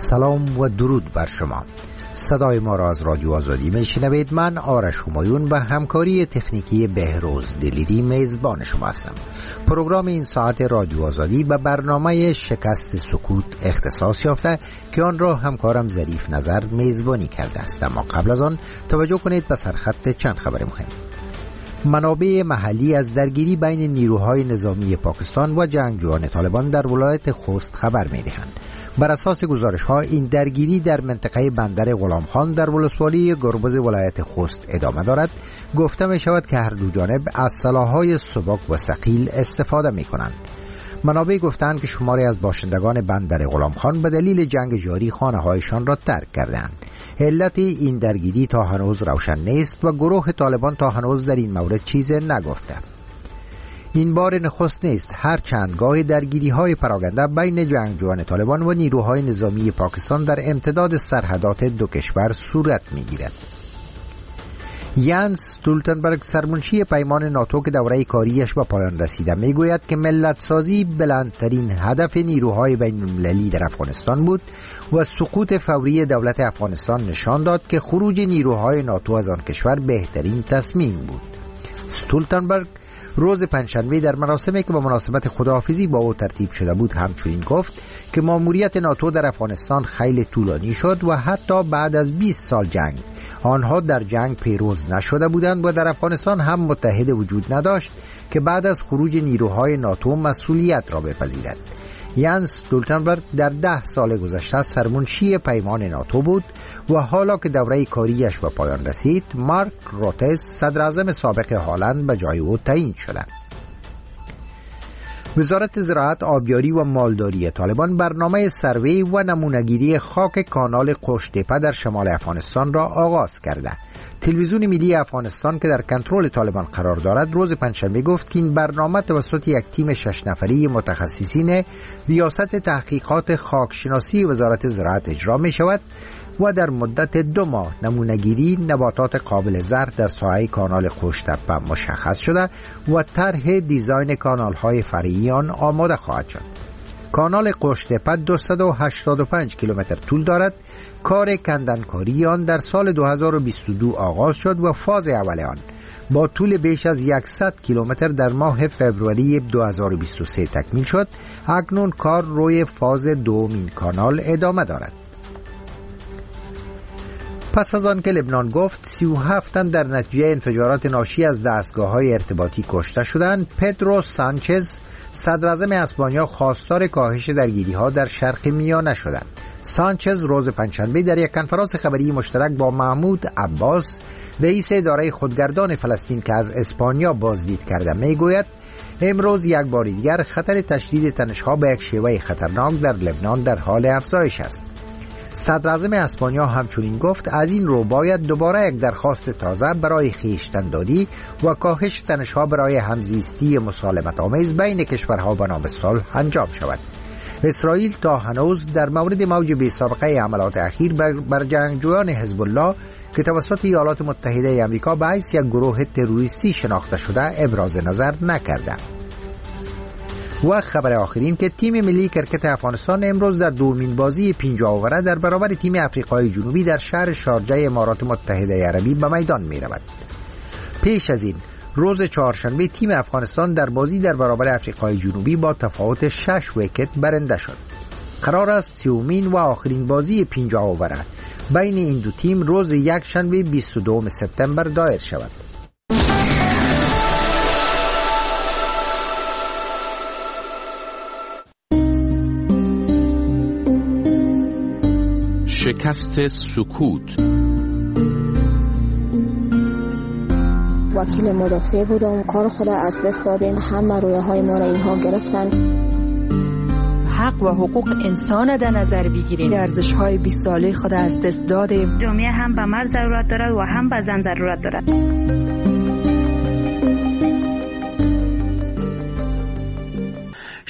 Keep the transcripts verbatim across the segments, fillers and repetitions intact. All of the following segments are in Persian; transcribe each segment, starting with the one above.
سلام و درود بر شما. صدای ما را از رادیو آزادی میشنوید. من آرش همایون و همکاری تکنیکی بهروز دلیری میزبان شما هستم. پروگرام این ساعت رادیو آزادی به برنامه شکست سکوت اختصاص یافته که آن را همکارم ظریف نظر میزبانی کرده است. اما قبل از آن توجه کنید به سرخط چند خبر مهم. منابع محلی از درگیری بین نیروهای نظامی پاکستان و جنگجویان طالبان در ولایت خوست خبر می‌دهند. بر اساس گزارش‌ها این درگیری در منطقه بندر غلام خان در ولسوالی گربز ولایت خوست ادامه دارد. گفته می‌شود که هر دو جانب از سلاح‌های سبک و ثقیل استفاده می‌کنند. منابع گفتند که شماری از باشندگان بندر غلام خان به دلیل جنگ جاری خانه‌هایشان را ترک کردند. علت این درگیری تا هنوز روشن نیست و گروه طالبان تا هنوز در این مورد چیزی نگفته. این بار نخست نیست هر چند گاه درگیری های پراکنده بین جنگجویان طالبان و نیروهای نظامی پاکستان در امتداد سرحدات دو کشور صورت می گیرد. یانس استولتنبرگ سرمنشی پیمان ناتو که دوره کاریش به پایان رسیده می گوید که ملت سازی بلندترین هدف نیروهای بین المللی در افغانستان بود و سقوط فوری دولت افغانستان نشان داد که خروج نیروهای ناتو از آن کشور بهترین تصمیم بود. استولتنبرگ روز پنجشنبه در مراسمی که به مناسبت خداحافظی با او ترتیب شده بود همچنین گفت که ماموریت ناتو در افغانستان خیلی طولانی شد و حتی بعد از بیست سال جنگ آنها در جنگ پیروز نشده بودند و در افغانستان هم متحد وجود نداشت که بعد از خروج نیروهای ناتو مسئولیت را بپذیرد. یانس استولتنبرگ در ده سال گذشته سرمنشی پیمان ناتو بود و حالا که دوره کاریش به پایان رسید، مارک روتس صدر اعظم سابق هالند به جای او تعیین شده. وزارت زراعت، آبیاری و مالداری طالبان برنامه سروی و نمونه‌گیری خاک کانال قشت‌تپه در شمال افغانستان را آغاز کرده. تلویزیون ملی افغانستان که در کنترل طالبان قرار دارد روز پنجشنبه گفت که این برنامه توسط یک تیم شش نفری متخصصین ریاست تحقیقات خاکشناسی وزارت زراعت اجرا می شود و در مدت دو ماه نمونه‌گیری نباتات قابل زرع در ساحه کانال قشت‌تپه مشخص شده و طرح دیزاین کانال‌های فرعی آن آماده خواهد شد. کانال قشت‌تپه دویست و هشتاد و پنج کیلومتر طول دارد. کار کندنکاری آن در سال دو هزار و بیست و دو آغاز شد و فاز اول آن با طول بیش از صد کیلومتر در ماه فوریه دو هزار و بیست و سه تکمیل شد. اکنون کار روی فاز دوم این کانال ادامه دارد. پس از آن که لبنان گفت سی و هفت تن در نتیجه انفجارات ناشی از دستگاه‌های ارتباطی کشته شدند، پدرو سانچز صدر اعظم اسپانیا خواستار کاهش درگیری‌ها در شرق میانه شدند. سانچز روز پنجشنبه در یک کنفرانس خبری مشترک با محمود عباس رئیس اداره خودگردان فلسطین که از اسپانیا بازدید کرده میگوید امروز یک بار دیگر خطر تشدید تنش‌ها به یک شیوه خطرناک در لبنان در حال افزایش است. صدر اعظم اسپانیا همچنین گفت از این رو باید دوباره یک درخواست تازه برای خویشتن‌داری و کاهش تنش‌ها برای همزیستی مسالمت آمیز بین کشورها به نام صلح انجام شود. اسرائیل تا هنوز در مورد موج بی‌سابقه حملات اخیر بر جنگجویان حزب الله که توسط ایالات متحده آمریکا به حیث یک گروه تروریستی شناخته شده ابراز نظر نکرده. و خبر آخرین که تیم ملی کرکت افغانستان امروز در دومین بازی پنجاه اووره در برابر تیم افریقای جنوبی در شهر شارجه امارات متحده عربی به میدان می رود. پیش از این روز چهارشنبه تیم افغانستان در بازی در برابر افریقای جنوبی با تفاوت شش ویکت برنده شد. قرار است سومین و آخرین بازی پنجاه اووره بین این دو تیم روز یک شنبه بیست و دوم سپتامبر دایر شود. شکست سکوت. وکیل مدافع بودم، کار خود از دست دادیم، همه رویه های ما را اینها گرفتن. حق و حقوق انسان در نظر بگیریم، ارزش های بیست ساله خود از دست دادیم. جامعه هم به مرد ضرورت دارد و هم به زن ضرورت دارد.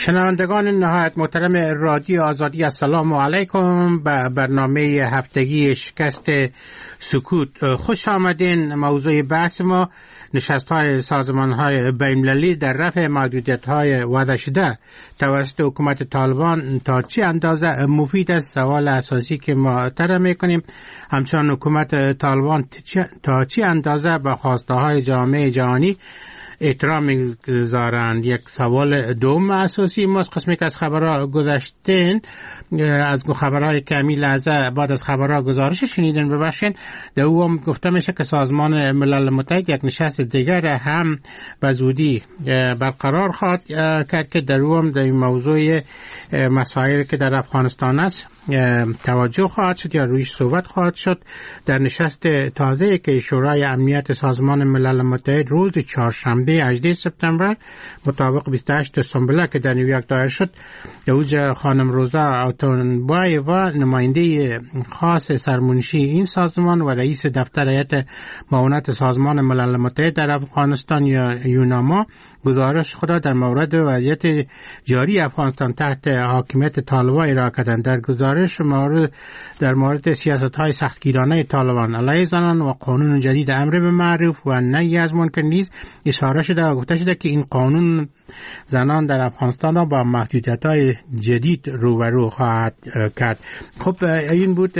شنوندگان نهایت محترم رادیو آزادی، السلام علیکم. به برنامه هفتگی شکست سکوت خوش آمدین. موضوع بحث ما نشست های سازمان های بین‌المللی در رفع محدودیت های وضع شده توسط حکومت طالبان تا چه اندازه مفید است، سوال اساسی که ما طرح میکنیم. همچنان حکومت طالبان تا چه اندازه به خواسته های جامعه جهانی احترام میگذارند. یک سوال دوم اساسی ماست. قسمی که از خبرها گذشتین، از خبرهای که همین لحظه بعد از خبرها گزارش شنیدن ببخشین، در او هم گفته میشه که سازمان ملل متحد یک نشست دیگر هم به زودی برقرار خواهد کرد که در او هم در این موضوع مسائلی که در افغانستان است توجه خواهد شد یا رویش صحبت خواهد شد. در نشست تازه که شورای امنیت سازمان ملل متحد روز چهارشنبه هجدهم سپتامبر مطابق بیست و هشت سنبله که در نیویورک دایر شد، اوج خانم روزا آتونبایوا، نماینده خاص سرمنشی این سازمان و رئیس دفتر هیئت معاونت سازمان ملل متحد در افغانستان یا یوناما، گزارش خود در مورد وضعیت جاری افغانستان تحت حاکمیت طالبان ارائه کردند. در گزارش مورد در مورد سیاست‌های سختگیرانه طالبان علیه زنان و قانون جدید امر به معروف و نهی از منکر نیز اشاره شده و گفته شده که این قانون زنان در افغانستان را با محدودیت‌های جدید روبرو خواهد کرد. خب این بود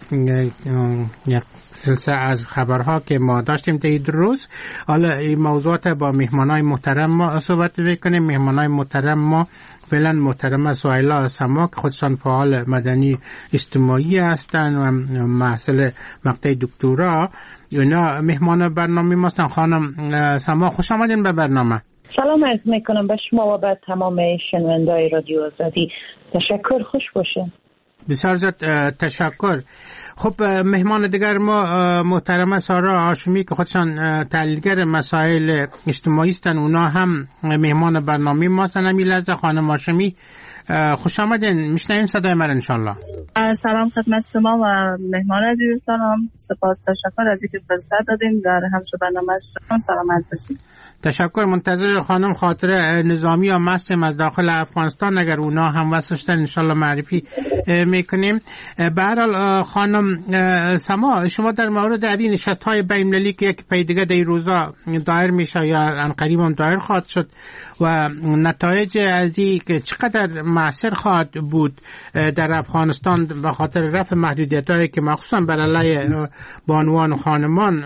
یک سلسله از خبرها که ما داشتیم تا این روز. حالا این موضوعات با مهمانای محترم ما صحبت میکنیم. مهمانای محترم ما فعلا محترمه سهیلا سما که خودشان فعال مدنی اجتماعی هستند و محصل مقطع دکترا. اینا مهمان برنامه ما هستند. خانم سما خوش آمدین به برنامه. سلام عرض میکنم به شما و به تمام شنوندگان رادیو آزادی. تشکر، خوش باشه. بسیار زیاد تشکر. خب مهمان دیگر ما محترمه سارا هاشمی که خودشان تحلیلگر مسائل اجتماعی هستند، اونا هم مهمان برنامه ما هستند. همین لحظه خانم هاشمی خوش آمدین، میشنویم صدای من انشالله. سلام خدمت شما و مهمان عزیزانم. سپاس، تشکر از اینکه فرصت دادین در همچو برنامه شما. سلامت باشید. تشکر. منتظر خانم خاطره نظامی هم هستیم از داخل افغانستان، اگر اونا هم وصلشتن انشالله معرفی میکنیم. به هر حال خانم سما، شما در مورد این نشست های بین‌المللی که یک پی دیگه در این روزا دایر میشه یا عنقریب هم دایر خواهد شد و نتایج از این که چقدر مؤثر خواهد بود در افغانستان به خاطر رفع محدودیت‌هایی که مخصوصا بر علیه بانوان و خانمان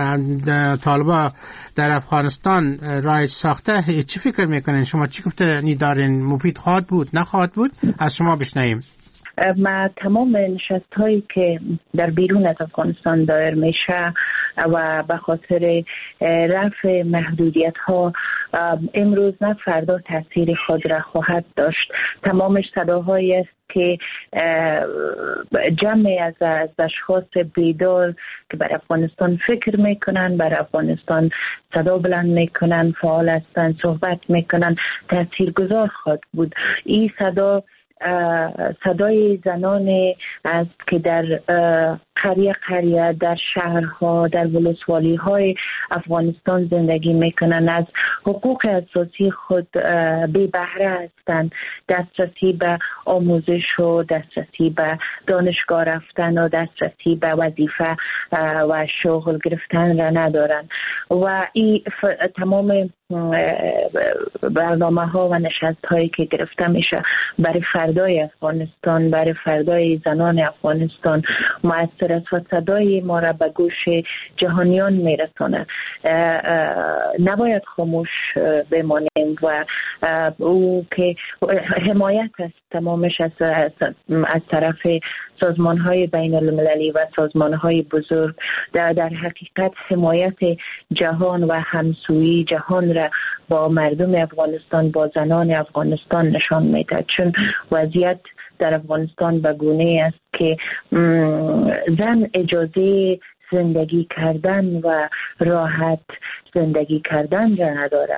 طالبان در افغانستان رایج ساخته، چی فکر میکنین شما؟ چی گفته نیدارین؟ مفید خواهد بود نخواهد بود؟ از شما بشنویم. ما تمام نشست هایی که در بیرون از افغانستان دایر میشه و به خاطر رفع محدودیت ها امروز نه فردا تاثیر خود را خواهد داشت. تمامش صداهایی است که جمعی از اشخاص بیدار که بر افغانستان فکر میکنن، بر افغانستان صدا بلند میکنن، فعال هستند، صحبت میکنن، تاثیرگذار خواهد بود. این صدا صدای زنانی است که در قریه قریه، در شهرها، در ولسوالی های افغانستان زندگی میکنن، از حقوق اساسی خود بی بهره هستند، دسترسی به آموزش و دسترسی به دانشگاه رفتن و دسترسی به وظیفه و شغل گرفتن را ندارند و این تمام برنامه ها و نشست هایی که گرفته میشه برای فردای افغانستان، برای فردای زنان افغانستان مؤثر است و صدای ما را به گوش جهانیان میرسونه. نباید خاموش بمانیم و او که حمایت است تمامش از, از طرف سازمان های بین المللی و سازمان های بزرگ در, در حقیقت حمایت جهان و همسویی جهان را با مردم افغانستان، با زنان افغانستان نشان میده، چون وضعیت در افغانستان به گونه است که زن اجازه زندگی کردن و راحت زندگی کردن را نداره.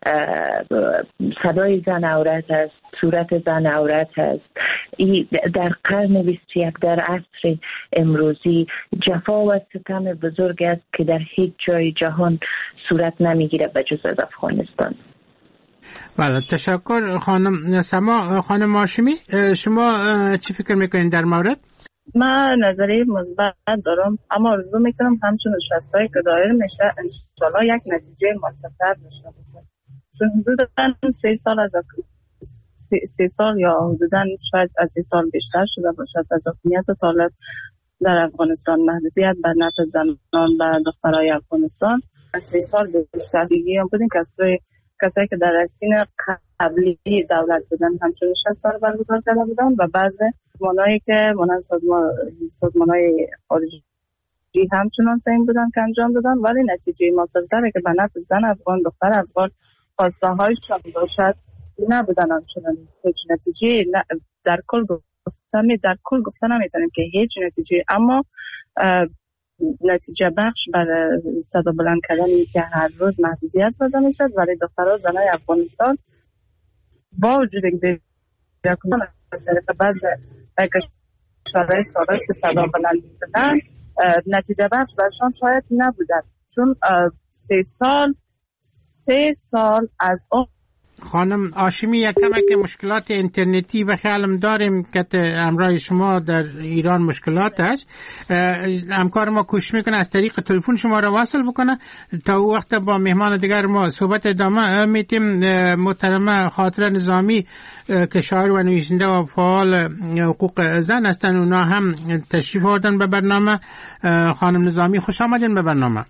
صدای زن عورت است، صورت زن عورت است. در قرن بیست و یک در عصر امروزی جفا و ستم بزرگ است که در هیچ جای جهان صورت نمیگیره به جز از افغانستان. بله تشکر خانم سما. خانم هاشمی شما چی فکر میکنین در مورد؟ من نظری مثبت دارم، اما آرزو میکنم همچون نشستایی که دایر میشه انشالله یک نتیجه مثبت داشته باشه، چون حدودا سه سال از سه, سه سال یا حدودا شاید از سه سال بیشتر شده باشد از حکومت طالب در افغانستان، محدودیت بر نفع زنان و دخترای افغانستان. از سه سال بیشتر دیگه بودیم کسایی کسایی که در سین قبلی دولت بودن همچون نشستا رو برگزار کرده بودن و بعض سازمانایی که مانند سازمان سازمانای خارجی همچنان سعی بودن که انجام دادن، ولی نتیجه موثرتری که به نفع زن افغان دختر افغان خواسته هایشان باشد نبودن. همچنان هیچ نتیجه در کل گفتن در کل گفتن نمیتونیم که هیچ نتیجه، اما نتیجه بخش بر صدا بلند کردن که هر روز محدودیت وضع میشد، ولی دخترها زنای افغانستان با وجود اینکه از طریق بعض کشورهای سالس که صدا بلند می‌کردن نتیجه بخش برشان شاید نبودن، چون سه سال سه سال از اون. خانم هاشمی یک کمک مشکلات اینترنتی و خیالم داریم که امرای شما در ایران مشکلات است. همکار ما کوشش میکنه از طریق تلفن شما را واصل بکنه تا او وقت با مهمان دیگر ما صحبت ادامه میتیم. محترمه خاطره نظامی که شاعر و نویسنده و فعال حقوق زن هستند، اونا هم تشریف آوردن به برنامه. خانم نظامی خوش آمدین به برنامه.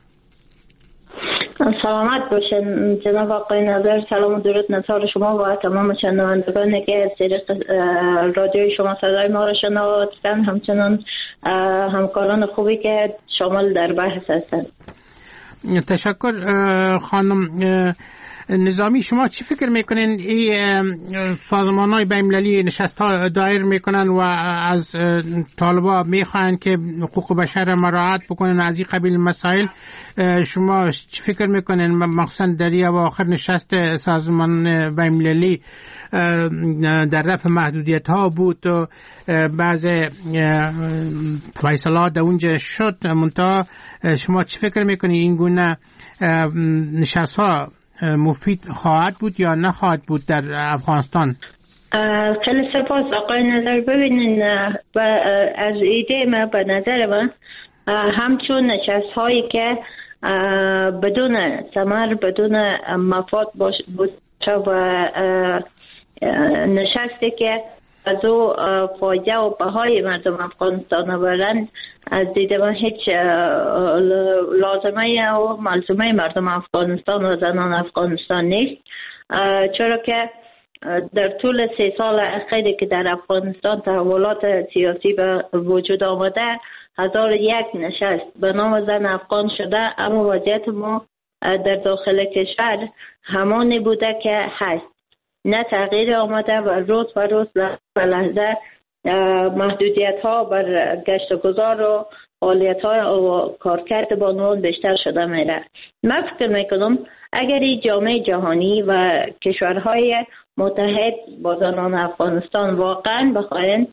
سلامت باشین جناب آقای نظر. سلام و درود نثار شما و تمام شنوندگانی که از طریق رادیوی شما صدای ما را شنوادن، همچنان همکاران خوبی که شامل در بحث هستند. تشکر. خانم نظامی شما چی فکر میکنین این سازمان‌های بین‌المللی نشست‌ها دایر میکنن و از طالبا میخواین که حقوق بشر مراعات بکنن از این قبیل مسائل؟ شما چی فکر میکنین مخصوصا در این اواخر نشست سازمان بین‌المللی در رفع محدودیت ها بود و بعض فیصلات در اونجا شد، منتها شما چی فکر میکنین این گونه نشست ها مفید خواهد بود یا نخواهد بود در افغانستان؟ خیلی سپاس آقای نظر. ببینین از ایده ما به نظر من همچون نشست هایی که بدون ثمر بدون مفاد باشه و نشستی که از او فایده و بهای مردم افغانستان آورند از دید من هیچ لازمه و ملزومه مردم افغانستان و زنان افغانستان نیست، چرا که در طول سه سال اخیری که در افغانستان تحولات سیاسی به وجود آمده هزار یک نشست به نام زن افغان شده، اما وضعیت ما در داخل کشور همانی بوده که هست، نه تغییر آمده و روز و روز به لحظه محدودیت ها بر گشت و گذار و فعالیت های و کارکرد بانوان بیشتر شده میره. من فکر میکنم اگر این جامعه جهانی و کشورهای متحد با زنان افغانستان واقعا بخواین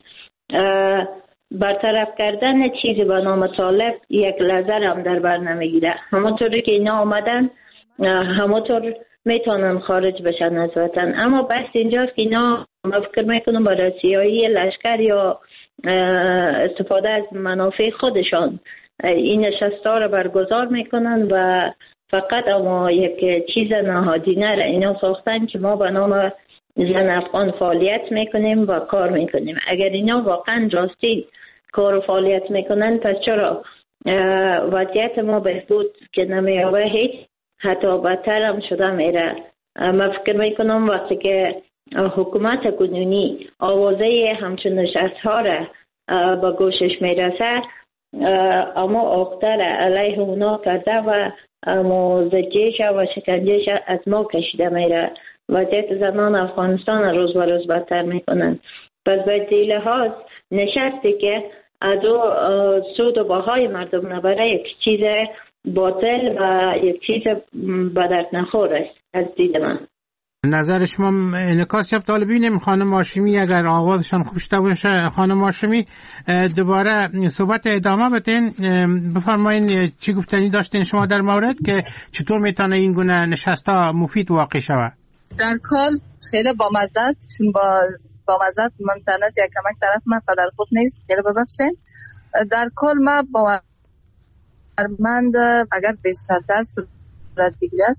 برطرف کردن چیزی به نام طالب، یک لحظه هم در بر نمیگیره. همونطوری که اینا آمدن همونطور میتونن خارج بشن از وطن، اما بحث اینجاست که اینا من فکر میکنم برای سیاهی لشکر یا استفاده از منافع خودشان این نشستا رو برگزار میکنن و فقط اما یک چیز نهادینه را اینا ساختن که ما به نام زن افغان فعالیت میکنیم و کار میکنیم. اگر اینا واقعا راستی کار و فعالیت میکنن پس چرا وضعیت ما بهبود که نمیابه هیچ حتی بدتر هم شده میره. من فکر میکنم وقتی که حکومت کنونی آوازه همچون نشست ها را به گوشش میرسه اما آختر علیه اونا کرده و موزجیش و شکنجهش از ما کشیده میره. وضعیت زنان افغانستان روز به روز بدتر میکنن. پس به این لحاظ نشستی که از او سود و بهای مردم نبره یک چیز باطل و یک چیز بدرد نخور است از دید من. نظر شما انعکاس یافت. حالا ببینیم خانم هاشمی اگر آوازشان خوب شده باشه. خانم هاشمی دوباره صحبت ادامه بدین، بفرمایین چی گفتنی داشتین شما در مورد که چطور میتونه این گونه نشستا مفید واقع شود؟ در کل خیلی با مزد چون با با مزد منتنت یک کمک طرف من قدر خوب نیست، خیلی ببخشین. در کل ما با ارمند اگر بیشتر صورت بگیرد.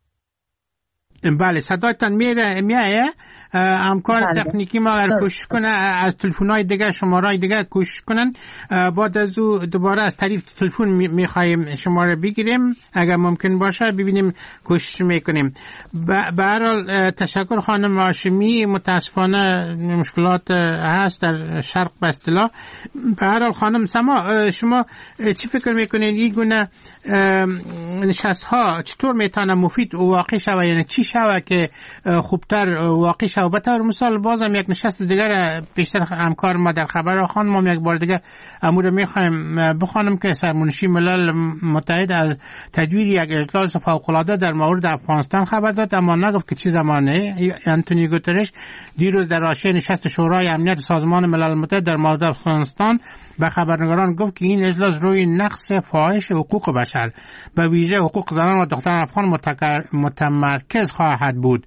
بله صدایتان میره میایه. همکار تکنیکی ما اگر کوشش کنه از تلفن‌های دیگه شماره‌های دیگه کوشش کنن، بعد از او دوباره از طریق تلفن میخوایم شماره بگیریم اگر ممکن باشه ببینیم کوشش میکنیم. به هر حال تشکر خانم هاشمی. متاسفانه مشکلات هست در شرق به اصطلاح. به هر حال خانم سما شما چی فکر میکنین این گونه نشست ها چطور میتونه مفید و واقعی شوه، یعنی چی شوه که خوبتر واقعی شوه؟ به طور مثال بازم یک نشست دیگر بیشتر همکار ما در خبر خانم ما یک بار دیگه امور میخوایم بخوانم که سرمنشی ملل متحد از تدویر یک اجلاس فوق‌العاده در مورد افغانستان خبر داد، اما نگفت که چه زمانه. آنتونیو گوترش دیروز در حاشیه نشست شورای امنیت سازمان ملل متحد در مورد افغانستان به خبرنگاران گفت که این اجلاس روی نقض فاحش حقوق بشر به ویژه حقوق زنان و دختران افغان متمرکز خواهد بود.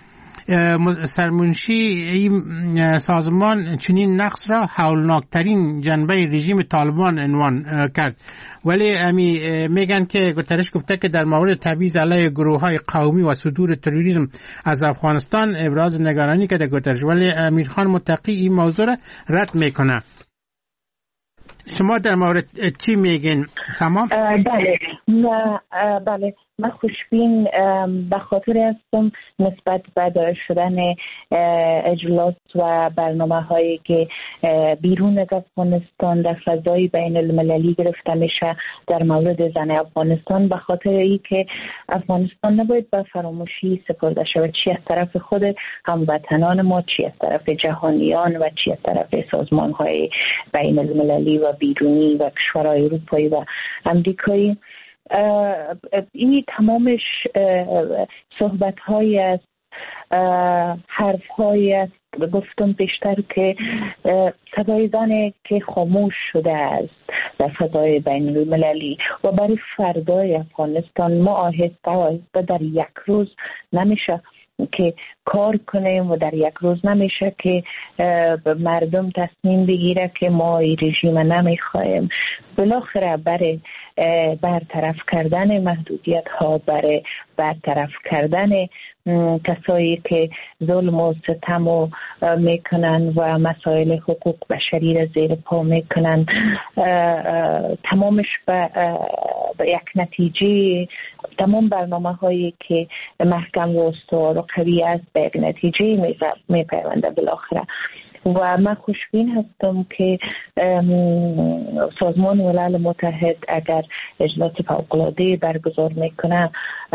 سرمنشی این سازمان چنین نقص را هولناکترین جنبه رژیم طالبان عنوان کرد، ولی امی میگن که گوترش گفته که در مورد تبعیض علیه گروه‌های قومی و صدور تروریسم از افغانستان ابراز نگرانی کرده گوترش، ولی امیرخان متقی این موضوع را رد میکنه. شما در مورد چی میگین سما؟ بله نه بله من خوشبین به خاطر هستم نسبت به دایر شدن اجلاس و برنامه هایی که بیرون از افغانستان در فضای بین المللی گرفته میشه در مورد زن افغانستان، به خاطر ای که افغانستان نباید به فراموشی سپرده شود، چی از طرف خود هموطنان ما، چی از طرف جهانیان و چی از طرف سازمان های بین المللی و بیرونی و کشورهای اروپایی و امریکایی. این تمامش صحبت های است، حرف های است، گفتم بیشتر که صدای زنی که خاموش شده است در فضای بین المللی و برای فردای افغانستان ما آهسته آهسته در یک روز نمیشه که کار کنیم و در یک روز نمیشه که مردم تصمیم بگیره که ما این رژیم نمیخوایم. بالاخره برای برطرف کردن محدودیت ها، برای برطرف کردن کسایی که ظلم و ستم و میکنن و مسائل حقوق بشری را زیر پا میکنن، تمامش به یک نتیجه، تمام برنامه هایی که محکم و استوار و قوی است به یک نتیجه میپیونده بالاخره. و من خوشبین هستم که سازمان ملل متحد اگر اجلاس فوق‌العاده برگزار میکنه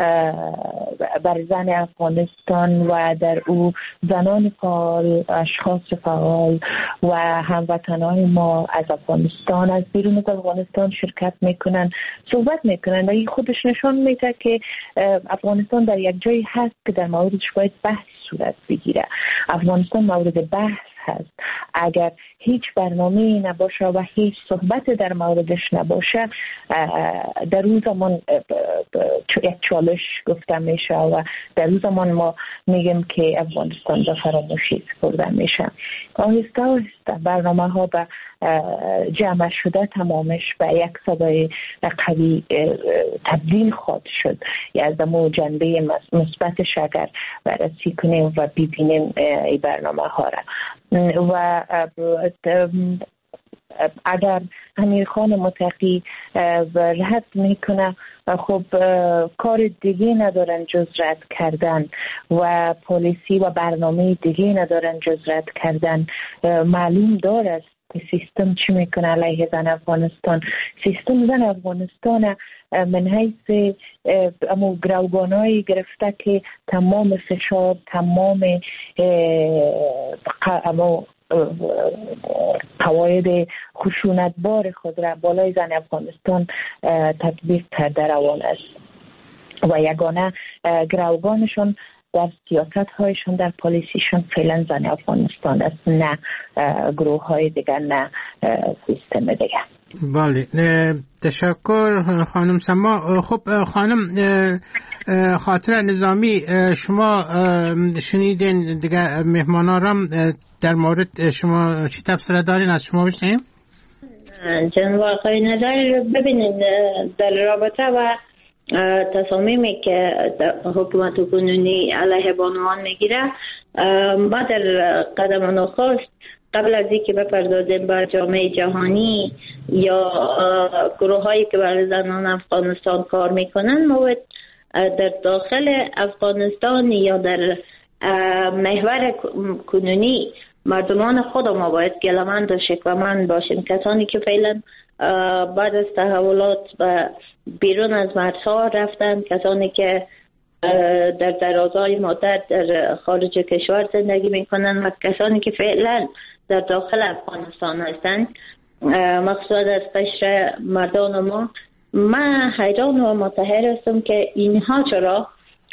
بر زن افغانستان و در او زنان فعال، اشخاص فعال و هموطنان ما از افغانستان، از بیرون از افغانستان شرکت میکنن، صحبت میکنن و این خودش نشان میده که افغانستان در یک جایی هست که در موردش باید بحث صورت بگیره. افغانستان مورد بحث هست. اگر هیچ برنامه‌ای نباشه و هیچ صحبت در موردش نباشه، در اون زمان یک چالش گفته میشه و در اون زمان ما میگیم که افغانستان به فراموشی سپرده میشه. آهسته آهسته برنامه ها به جمع شده تمامش به یک صدای قوی تبدیل خواهد شد. یا از دمو جنبه مثبتش اگر بررسی کنیم و ببینیم این برنامه ها را و اگر امیرخان متقی رد میکنه، خب کار دیگه ندارن جز رد کردن و پالیسی و برنامه دیگه ندارن جز رد کردن. معلوم داره سیستم چی میکنه علیه زن افغانستان. سیستم زن افغانستان من حیث امو گروگانایی گرفته که تمام فشار، تمام امو قواعد خشونتبار خود را بالای زن افغانستان تطبیق کرده روان است و یگانه گروگانشون در سیاست هایشون، در پالیسیشون فعلا زن افغانستان است، نه گروه های دیگر، نه سیستم دیگر. بله، تشکر خانم سما. خب خانم خاطر نظامی، شما شنیدین دیگه مهمانارم در مورد شما چی تبصره دارین؟ از شما بشنیم. جناب آقای نظر، ببینید در رابطه و تصامیمی که حکومت کنونی علیه بانوان میگیره، ما در قدم نخست قبل از اینکه بپردازیم به جامعه جهانی یا گروه هایی که برای زنان افغانستان کار میکنن، ما باید در داخل افغانستان یا در محور کنونی مردمان خود ما باید گلمند و شکومند باشیم. کسانی که فعلا بعد از تحولات بیرون از مرزها رفتن، کسانی که در درازای مدت در خارج کشور زندگی میکنن و کسانی که فعلا در داخل افغانستان هستند، مخصوصا از قشر مردان ما، من حیران و متحیر هستم که اینها چرا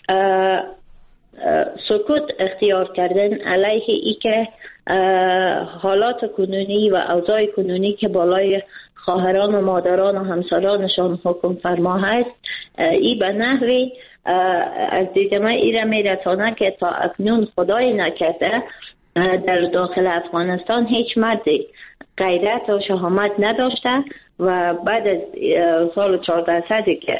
سکوت اختیار کردن علیه ای که حالات کنونی و اوضاع کنونی که بالای خواهران و مادران و همسرانشان حکم فرما هست، ای به نحوی از دید من ای را میرسانه که تا اکنون خدای نکرده در داخل افغانستان هیچ مردی غیرت و شهامت نداشته و بعد از سال چهارده صدی که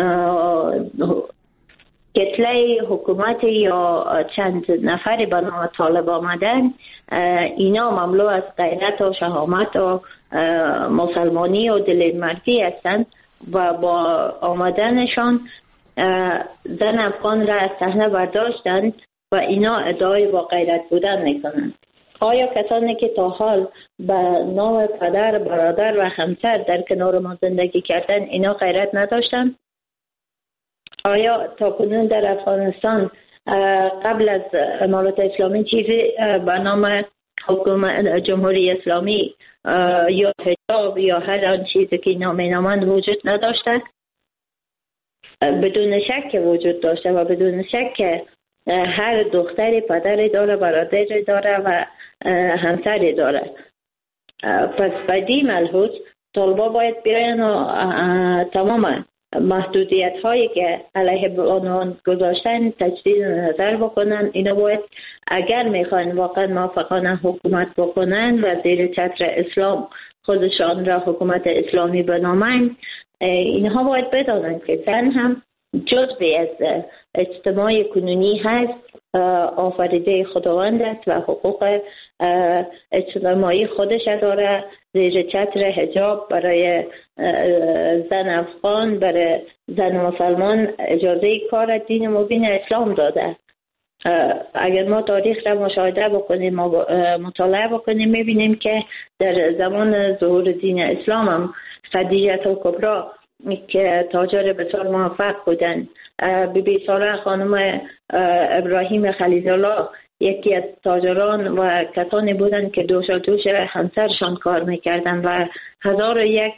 کتله حکومت یا چند نفری به نام طالب آمدن، اینا مملو از غیرت و شهامت و مسلمانی و دل مردی هستند و با آمدنشان زن افغان را از صحنه برداشتند و اینا ادعای با غیرت بودن میکنند. آیا کسانی که تا حال به نام پدر، برادر و همسر در کنار ما زندگی کردن، اینا غیرت نداشتند؟ آیا تا کنون در افغانستان قبل از امارت اسلامی چیزی به نام حکومت جمهوری اسلامی یا حجاب یا هر آن چیزی که اینا مینامند وجود نداشته؟ بدون شک وجود داشته و بدون شک هر دختری پدری داره، برادری داره و همسری داره. پس بدی ملحوظ طالبا باید بیاین و تمام محدودیت هایی که علیه بانوان گذاشتن تجدید نظر بکنن. اینا باید اگر میخوان واقعا موافقانه حکومت بکنن و زیر چتر اسلام خودشان را حکومت اسلامی بنامند، اینها باید بدانند که زن هم جزئی از اجتماع کنونی هست، آفریده خداوند است و حقوق اجتماعی خودش داره. زیر چتر حجاب برای زن افغان، برای زن مسلمان اجازه کار دین مبین اسلام داده. اگر ما تاریخ را مشاهده بکنیم، مطالعه بکنیم، میبینیم که در زمان ظهور دین اسلام هم خدیجه کبری که تاجر بسیار موفق بودن، بی بی ساره خانم ابراهیم خلیل الله یکی از تاجران و کسانی بودن که دوشا دوش همسرشان کار میکردن و هزار و یک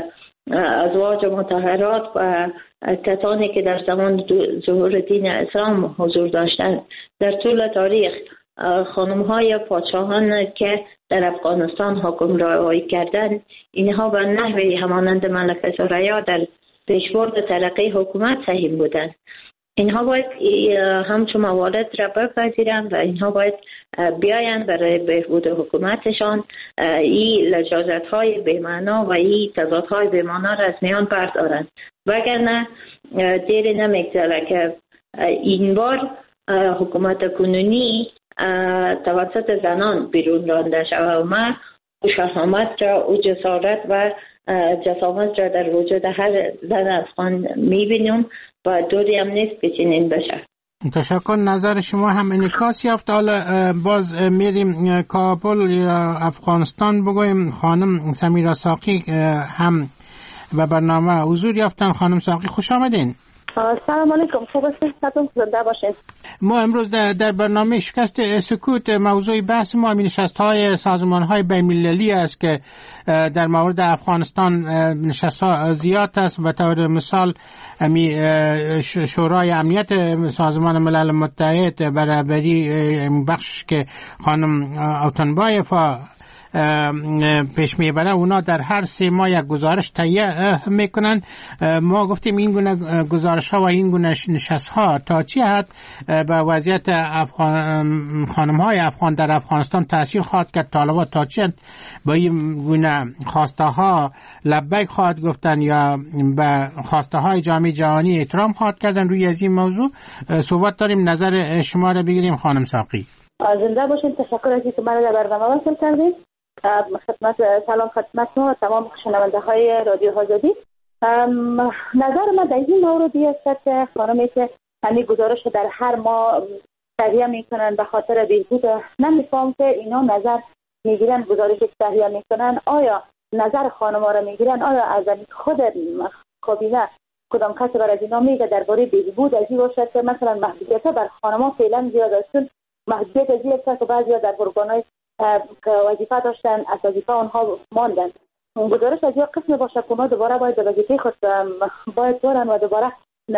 ازواج مطهرات و کسانی که در زمان ظهور دین اسلام حضور داشتند. در طول تاریخ خانم های پادشاهان که در افغانستان حکمرانی کردند، اینها به نحوی همانند ملکه ثریا در پیشبرد ترقی حکومت سهیم بودند. اینها باید همچون موارد را بپذیرند و اینها باید بیایند برای بهبود حکومتشان این لجاجت های بی‌معنا و این تضاد های بی‌معنا را از میان بردارند، وگرنه دیر نمیگذره که این بار حکومت کنونی توسط زنان بیرون رانده شود و ما شهامت را و جسارت و جسامت را در وجود هر زن افغان میبینیم و دوری هم نیست که چنین بشه. تشکر. نظر شما هم انعکاس یافت. حالا باز میریم کابل یا افغانستان بگویم. خانم سمیرا ساقی هم به برنامه حضور یافتن. خانم ساقی خوش آمدین. سلام علیکم، خوب هستید؟ زنده باشید. ما امروز در, در برنامه شکست سکوت موضوع بحث ما نشست‌های سازمان‌های بین‌المللی است که در مورد افغانستان نشست‌ها زیاد است. به طور مثال شورای امنیت سازمان ملل متحد برابری بخش که خانم اوتنبایفا پیش میبره اونا در هر سه ماه یک گزارش تهیه میکنن. ما گفتیم این گونه گزارش ها و این گونه نشست ها تا چی حد به وضعیت افغان خانم های افغان در افغانستان تاثیر خواهد کرد؟ طالبان تا چی حد با این گونه خواسته ها لبیک خواهد گفتن یا به خواسته های جامعه جهانی احترام خواهد کردن؟ روی از این موضوع صحبت داریم، نظر شما را بگیریم خانم ساقی. زنده باشین، تشکر از اینکه مرا در برنامه وصل کردید. خدمت سلام خدمت شما تمام شنونده های رادیو آزادی. نظر من در این موردی است که خانمی که همین گزارش در هر ماه تهیه میکنن به خاطر بهبود، نمیفهم که اینا نظر میگیرن گزارش تهیه میکنن، آیا نظر خانم‌ها را میگیرن؟ آیا از خود کابینه کدام کسی بر از اینا میگه درباره بهبود از این باشد که مثلا محدودیت‌ها بر خانم‌ها فعلا زیاد است؟ محدودیت از این است که بعضی‌ها در ارگان‌های که وظیفه داشتن از وظیفه آنها ماندن. گزارش از این قسم باشه که اونها دوباره باید به وظیفه خود باید برن و دوباره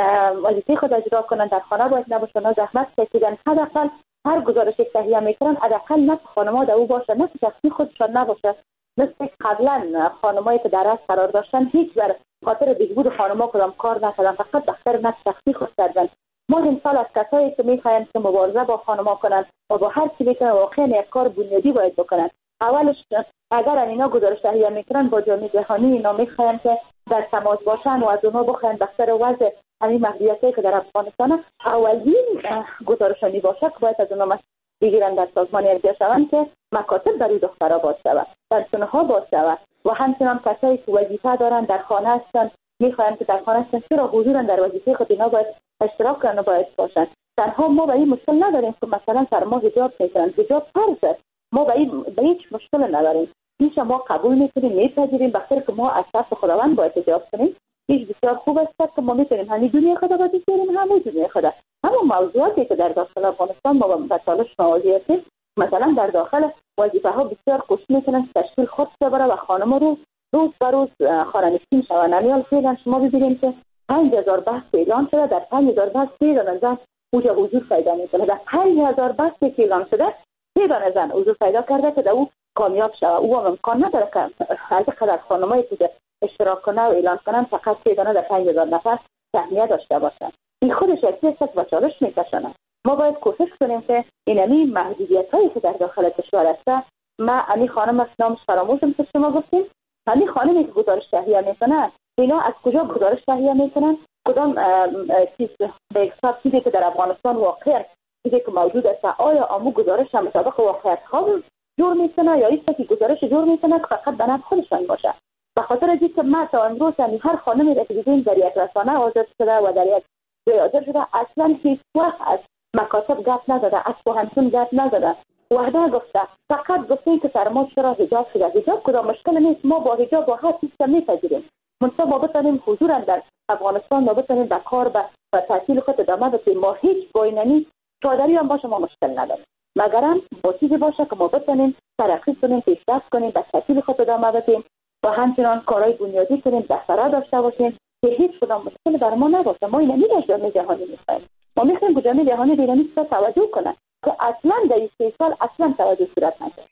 وظیفه خود اجرا کنن، در خانه باید نباشن، زحمت کشیدن. حداقل هر گزارش که تهیه میکنن حداقل نفس خانم‌ها در او باشه، نفس شخصی خودشان نباشه. مثل قبلا خانمایی که در از قرار داشتن هیچ بر خاطر بهبود خانم‌ها کدام کار نکردن، فقط بخاطر نفس شخصی خود کردن. ما امسال از کسایی که میخوایم که مبارزه با خانم‌ها کنن و با هر چیزی که واقعا یک کار بنیادی باید بکنن، اولش اگر اینا گزارش تهیه میکنن با جامعه جهانی اینا میخوایم که در تماس باشن و از اونها بخواین بخاطر وضع همین محدودیتایی که در افغانستان اولین گزارشانی باشه که باید از اونها بگیرن در سازمان یکجا شوند که مکاتب برای دخترها باز شود، درس‌ها باز شود و همچنان کسایی که وظیفه دارن در خانه هستن میخوایم که در خانه هستن چرا حضورا در وظیفه خود اینا باید اشتراک کنن و باید باشن. تنها ما به این مشکل نداریم که مثلا سر ما حجاب میکنن، حجاب فرضه، ما به این به هیچ مشکل نداریم، هیچ ما قبول میکنیم میپذیریم بخاطر که ما از طرف خداوند باید حجاب کنیم. هیچ بسیار خوب است که ما میتونیم همین دنیا خدا باید بسیاریم همون دنیا خدا. اما موضوعاتی که در داخل افغانستان ما به چالش مواجه هستیم، مثلا در داخل وظیفه ها بسیار کوشش میکنن تشکیل خود ببره و خانم رو روز به روز خانه‌نشین شوند. امیال فعلا شما ببینید که پنج هزار بحث اعلان شده، در پنج هزار بحث سه دانه زن اونجا حضور پیدا میکنه. در پنج هزار بحثی که اعلان شده سه دانه زن حضور پیدا کرده که در او کامیاب شود. او هم امکان نداره که از قدر خانمایی که اشتراک کنه و اعلان کنن فقط سه دانه در پنج هزار نفر تهمیه داشته باشن. این خودش یک چیز است و چالش میکشونه. ما باید کوشش کنیم که اینمی محدودیت‌هایی که در داخل کشور است، ما امی خانم از نامش فراموشم که شما گفتیم، امی خانمی که گزارش تهیه میکنن اینا از کجا گزارش تهیه میکنن؟ کدام چیز به حساب چیزی که در افغانستان واقع چیزی که موجود است، آیا آمو گزارش هم مطابق واقعیت ها جور میکنه یا ایست که گزارش جور میکنه که فقط به نفع خودشان باشه؟ به خاطر از اینکه ما تا امروز هر خانمی را که دیدیم در یک رسانه آزاد شده و در یک جای حاضر شده اصلا هیچ وقت از مکاتب گپ نزده، از پوهنتون گپ نزده، وحده گفته، فقط گفته که سر ما چرا حجاب شده. حجاب کدام مشکل نیست، ما با حجاب با هر چیز میپذیریم، منتها ما بتونیم حضورا در افغانستان ما بتونیم به کار و تحصیل خود ادامه بدیم. ما هیچ باینمی چادری هم باشه ما مشکل نداریم، مگرم با چیزی باشه که ما بتونیم ترقی کنیم، پیشرفت کنیم، به تحصیل خود ادامه بدیم و همچنان کارهای بنیادی کنیم، دفترها داشته باشیم که هیچ کدام مشکل بر ما نباشه. ما اینمی در جامعه جهانی میخوایم، ما میخوایم که جامعه جهانی به اینمی توجه کنه که اصلا در این سه سال اصلا توجه صورت نشد.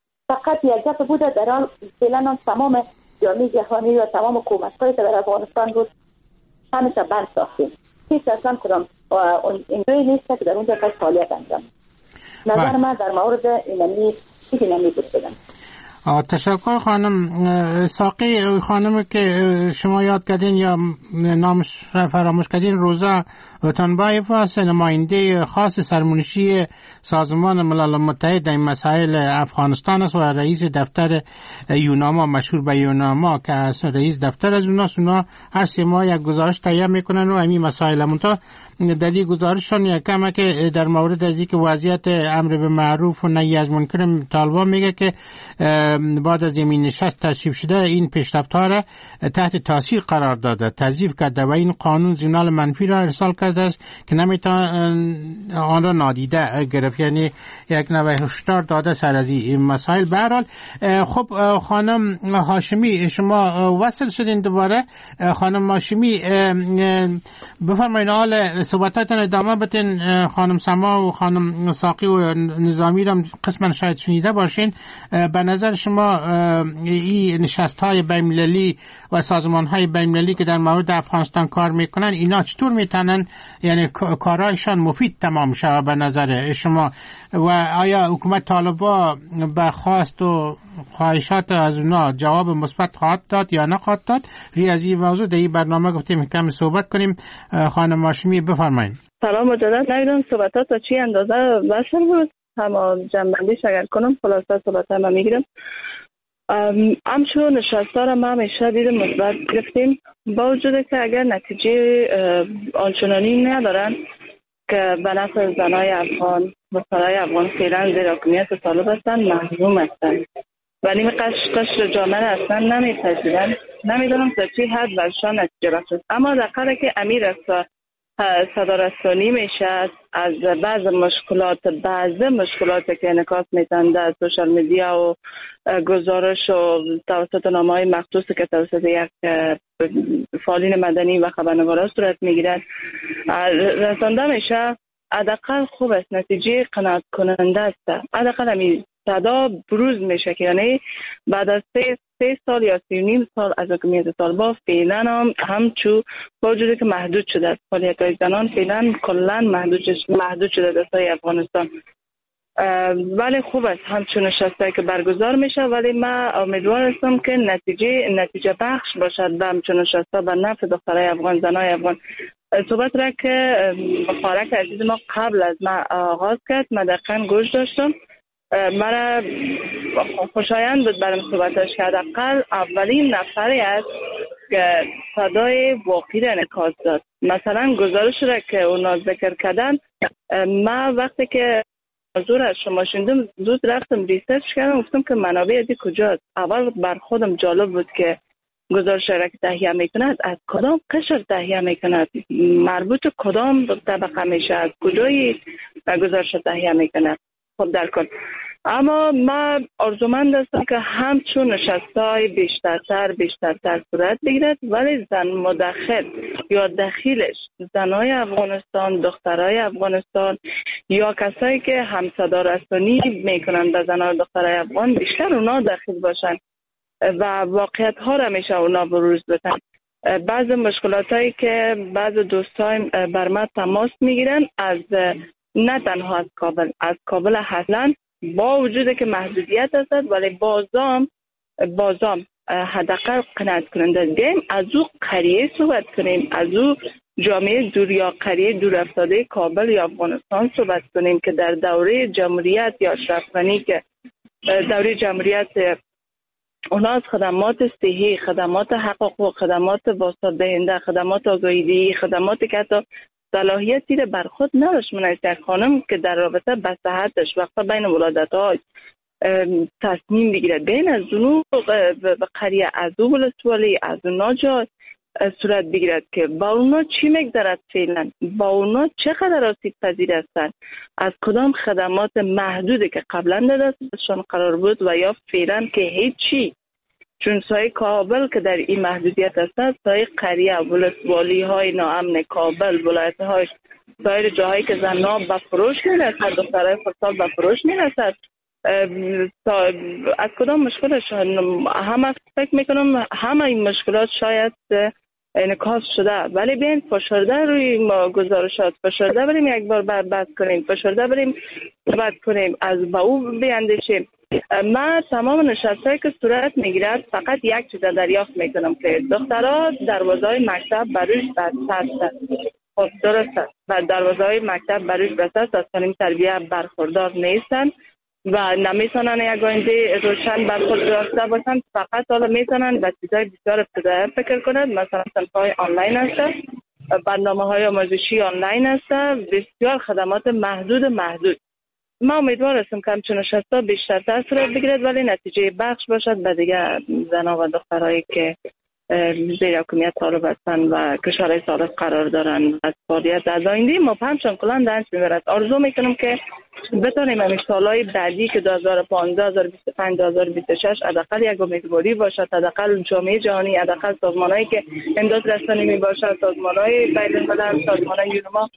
فقط یک گپ بوده در حال فعلا تمام جامعه جهانی و تمام حکومت‌هایی که در افغانستان بود همیشه بند ساختیم، هیچ اصلا کدام اینجوری نیست که در اونجا کسی فعالیت انجام. نظر من در مورد اینمی چیزی نمی بود بدم. تشکر خانم ساقی. خانم که شما یاد کردین یا نامش فراموش کردین، روزا اوتانبایف است، نماینده خاص سرمنشی سازمان ملل متحد در مسائل افغانستان است و رئیس دفتر یوناما، مشهور به یوناما که از رئیس دفتر از اوناست. اونا هر سه ماه یک گزارش تهیه میکنن و همین مسائل منتها در این گزارششون یکم که در مورد از اینکه وضعیت امر به معروف و نهی از منکر طالبان میگه که بعد از این نشست تصویب شده این پیشرفت‌ها را تحت تاثیر قرار داده، تضعیف کرده و این قانون سیگنال منفی را ارسال کرده است که نمیتوان آن را نادیده گرفت، یعنی یک نوع هشدار داده سر از این مسائل. به هر حال خب خانم هاشمی شما وصل شدین دوباره. خانم هاشمی بفرمایید حال صحبتاتون ادامه بتین. خانم سما و خانم ساقی و نظامی را قسما شاید شنیده باشین. به نظر شما این نشست های بین‌المللی و سازمان های بین‌المللی که در مورد افغانستان کار میکنن اینا چطور میتونن یعنی کارایشان مفید تمام شود به نظر شما؟ و آیا حکومت طالبا به خواست و خواهشات از اونا جواب مثبت خواهد داد یا نخواهد داد؟ ری از این موضوع در این برنامه گفتیم کم صحبت کنیم. خانم هاشمی بفرمایید. سلام مجدد. نمیدونم صحبتات تا چی اندازه بشر بود، اما جنبندیش اگر کنم خلاصه صحبت هم میگیرم. همچون نشسته را ما همیشه دید مثبت گرفتیم، با وجود که اگر نتیجه آنچنانی ندارن که به نفع زنای افغان و سرای افغان فعلا زیر حکومت طالب هستند، محروم هستند و نیم قش قشر جامعه اصلا نمیپذیرند. نمیدونم تا چی حد برشان نتیجه بخش است، اما در قدر که امیر است صدارستانی میشه از بعض مشکلات بعض مشکلاتی که انعکاس میتن در سوشال میدیا و گزارش و توسط نامه‌های مخصوصی که توسط یک فعالین مدنی و خبرنگاران صورت میگیرد رسانده میشه، حداقل خوب است، نتیجه قناعت کننده است. حداقل همین صدا بروز میشه که یعنی بعد از سه, سه سال یا سی و نیم سال از حکومت طالبان فعلا هم همچو با وجودی که محدود شده است فعالیت‌های زنان فعلا کلا محدود محدود شده در سای افغانستان، ولی خوب است همچون نشسته که برگزار میشه. ولی من امیدوار هستم که نتیجه نتیجه بخش باشد به همچون نشسته به نفع دخترای افغان، زنای افغان. صحبت را که مبارک عزیز ما قبل از ما آغاز کرد من دقیقا گوش داشتم، مرا خوشایند بود برام صحبتش که حداقل اولین نفری است که صدای واقعی را انعکاس داد. مثلا گزارش را که اونا ذکر کردن، من وقتی که حضور از شما شنیدم زود رفتم ریسرچ کردم، گفتم که منابع ازی کجاست. اول بر خودم جالب بود که گزارش را که تهیه میکند از کدام قشر تهیه میکند، مربوط کدام طبقه میشه، از کجای گزارش تهیه میکند. خب در کل اما ما آرزومند هستم که همچون نشستای بیشترتر بیشترتر صورت بگیرد، ولی زن مداخل یا دخیلش زنای افغانستان، دخترای افغانستان یا کسایی که همصدا رسانی میکنن به زنای دخترای افغان بیشتر اونا دخیل باشن و واقعیت ها را میشه اونا بروز بدن. بعض مشکلات هایی که بعض دوستای بر ما تماس میگیرن از نه تنها از کابل، از کابل اصلا با وجود که محدودیت هست ولی بازام بازام حداقل قناعت کننده دیم از او قریه صحبت کنیم، از او جامعه دور یا قریه دور افتاده کابل یا افغانستان صحبت کنیم که در دوره جمهوریت یا اشرف غنی که دوره جمهوریت اونا از خدمات صحی، خدمات حقوق، خدمات واسطه دهنده، خدمات آگاهیدهی، خدماتی که حتی صلاحیتی را بر خود نداشت. من یک خانم که در رابطه به صحتش وقتا بین ولادت‌های تصمیم بگیرد بین از اونو و قریه از او ولسوالی از اونا جا صورت بگیرد که با اونا چی میگذرد فعلا، با اونا چقدر آسیب پذیر هستند، از کدام خدمات محدودی که قبلا در دستشان قرار بود و یا فعلا که هیچی، چون سایه کابل که در این محدودیت هست، سایه قریه ولسوالی های ناامن کابل، ولایت های سایر جاهایی که زنها به فروش میرسد، دخترهای خردسال به فروش میرسد، از کدام مشکلش همه فکر میکنم همه این مشکلات شاید انعکاس شده، ولی بیاین فشرده روی ما گزارشات فشرده بریم یک بار بعد بحث کنیم، فشرده بریم صحبت کنیم، از با او بیاندیشیم. من تمام نشستهایی که صورت میگیرد فقط یک چیز دریافت میکنم که دخترها دروازه‌های مکتب بروش بسته هستند. خب درست است و دروازه‌های مکتب بروش بسته است، از تعلیم تربیه برخوردار نیستند و نمیتونن یک آینده روشن برخورد داشته باشند، فقط حالا میتونن به چیزهای بسیار ابتدایی فکر کنند، مثلا صنف‌های آنلاین هست، برنامه‌های آموزشی آنلاین هست، بسیار خدمات محدود محدود. ما امیدوار هستم که همچون نشسته بیشتر صورت بگیرد ولی نتیجه بخش باشد به دیگه زنها و دخترهایی که زیر حکومت طالب هستند و کشورهای سالس قرار دارند. از فعالیت از آینده ما همچون کلان دنج میبرد. آرزو میکنم که بتانیم همیشه سالهای بعدی که دو هزار و پانزده، دو هزار و بیست و پنج، دو هزار و بیست و شش حداقل یک امیدواری باشد، حداقل جامعه جهانی، حداقل سازمانهایی که امداد رسانی میباشد، سازمانهای بین الملل، سازمانهای یونما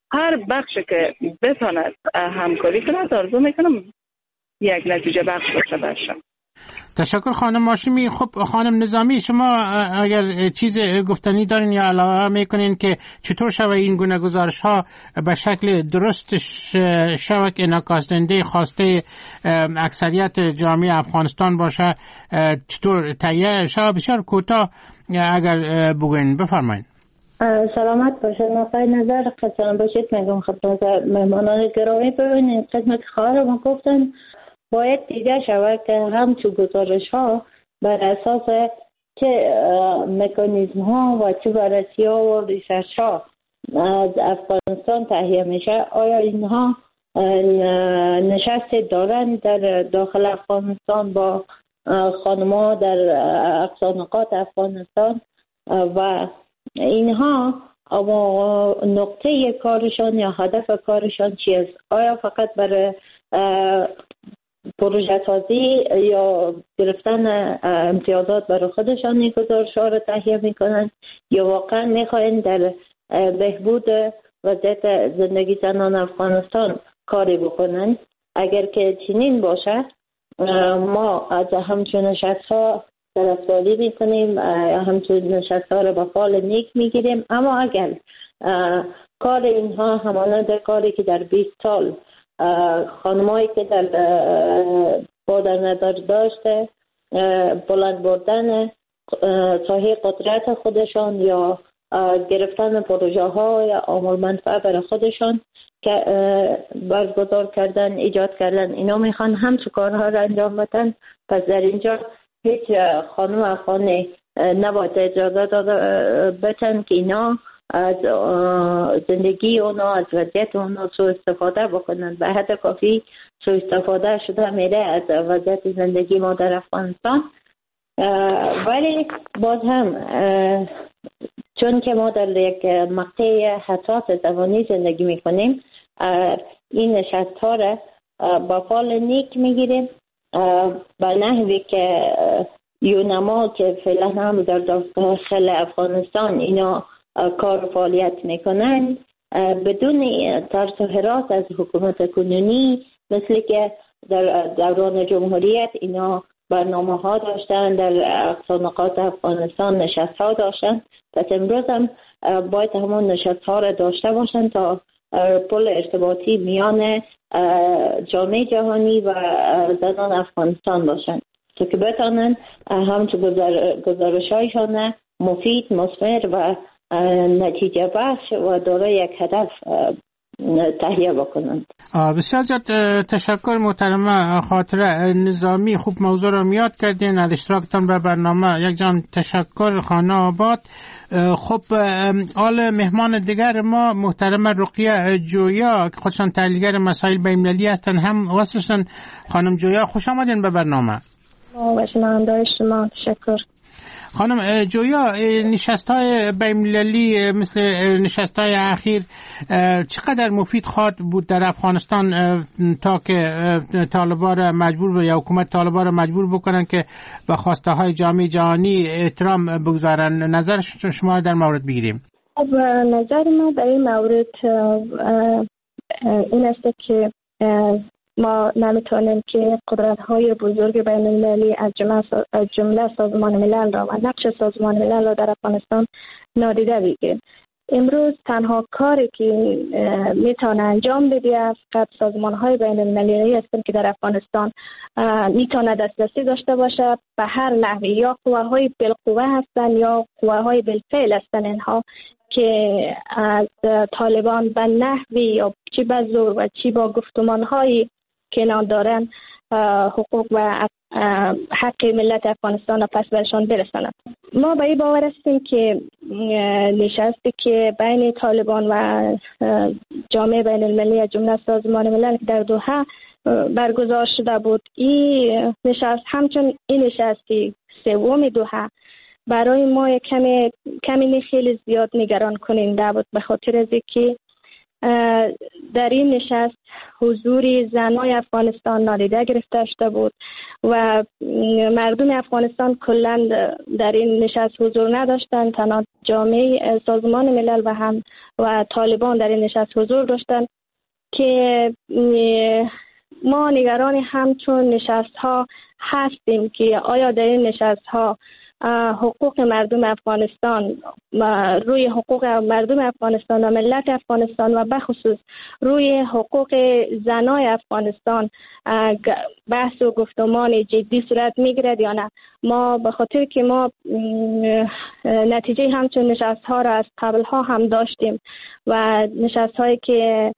هر بخش که بتواند همکاری کند آرزو میکنم یک نتیجه بخش داشته باشه. تشکر خانم هاشمی. خب خانم نظامی، شما اگر چیز گفتنی دارین یا علاوه میکنین که چطور شود این گونه گزارش ها به شکل درست شود که انعکاس دهنده خواسته اکثریت جامعه افغانستان باشه، چطور تهیه شود؟ بسیار کوتاه اگر بگوین بفرمایید. سلامت باشید. نقطه نظر قصد باشید میگم خدمت مهمانان گرامی. ببینید خدمت خواهر ما گفتن باید دیده شود که همچون گزارش ها بر اساس چه مکانیزم ها و چه بررسی ها و ریسرچ ها از افغانستان تهیه میشه، آیا اینها نشست دارن در داخل افغانستان با خانم‌ها در اقصانقات افغانستان و اینها اما نقطه کارشان یا هدف کارشان چیست؟ آیا فقط برای پروژه سازی یا گرفتن امتیازات برای خودشان این گزارش‌ها را تهیه میکنند یا واقعا میخواین در بهبود وضعیت زندگی زنان افغانستان کاری بکنند؟ اگر که چنین باشه ما از همچون نشست‌ها طرفداری میکنیم، همچون نشست‌ها را به فال نیک میگیریم. اما اگر کار اینها همانند کاری که در بیست سال خانمایی که در با در نظر داشته بلند بردن ساحه قدرت خودشان یا گرفتن پروژه ها یا عامل منفعه برای خودشان که برگزار کردن، ایجاد کردن، اینا میخوان همچون کارها را انجام بدن. پس در اینجا هیچ خانم افغانی نباید اجازه داده بتن که اینا از زندگی اونا، از وضعیت اونا سوء استفاده بکنن. به حد کافی سوء استفاده شده میره از وضعیت زندگی ما در افغانستان. ولی باز هم چون که ما در یک مقطع حساس زمانی زندگی میکنیم، این نشست ها را با فال نیک میگیریم به نحوی که یونما که فعلا هم در داخل افغانستان اینا کار و فعالیت میکنن بدون ترس و هراس از حکومت کنونی، مثل که در دوران جمهوریت اینا برنامه ها داشتن، در اقصانقات افغانستان نشست ها داشتن. پس امروز هم باید همون نشست ها را داشته باشن تا پل ارتباطی میان جامعه جهانی و زنان افغانستان باشن تا که بتانن همچون گزارش هایشان مفید، مثمر و نتیجه بخش و دارای یک هدف تهیه بکنند. بسیار زیاد تشکر محترمه خاطره نظامی. خوب موضوع را میاد کردین، از اشتراکتان به برنامه. یک جان تشکر. خانه آباد. خب آل مهمان دیگر ما محترمه رقیه جویا که خودشان تحلیلگر مسائل بین‌المللی هستن، هم واسهشون. خانم جویا خوش آمدین به برنامه. با شما شما تشکر. خانم جویا، نشست‌های بین‌المللی مثل نشست‌های اخیر چقدر مفید خواهد بود در افغانستان تا که طالبان را مجبور یا حکومت طالبان را مجبور بکنن که به خواسته های جامعه جهانی احترام بگذارن؟ نظر شما در مورد بگیریم. خب نظر ما در این مورد این است که ما نمیتونیم که قدرت‌های بزرگ بین المللی از جمله از جمله سازمان ملل را و نقش سازمان ملل را در افغانستان نادیده بگیریم. امروز تنها کاری که میتونه انجام بده است که سازمان‌های بین المللی هستند که در افغانستان میتونه دسترسی داشته باشه به هر نحوی، یا قواهای بالقوه هستند یا قواهای بالفعل هستند، اینها که از طالبان به نحوی یا چی به زور و چی با گفتمان‌های که اینا دارن حقوق و حق ملت افغانستان را پس برشان برساند. ما به این باور هستیم که نشستی که بین طالبان و جامعه بین المللی از جمله سازمان ملل در دوحه برگزار شده بود، این نشست همچون این نشستی سوم دوحه برای ما کمی کمی خیلی زیاد نگران کننده بود، به خاطر از اینکه در این نشست حضور زنای افغانستان نادیده گرفته شده بود و مردم افغانستان کلا در این نشست حضور نداشتند. تنها جامعه سازمان ملل و هم و طالبان در این نشست حضور داشتند که ما نگران همچون نشست ها هستیم که آیا در این نشست ها حقوق مردم افغانستان روی حقوق مردم افغانستان و ملت افغانستان و بخصوص روی حقوق زنای افغانستان بحث و گفتمان جدی صورت میگیرد یا نه. ما به خاطر که ما نتیجه همچون نشست ها را از قبل ها هم داشتیم و نشست هایی که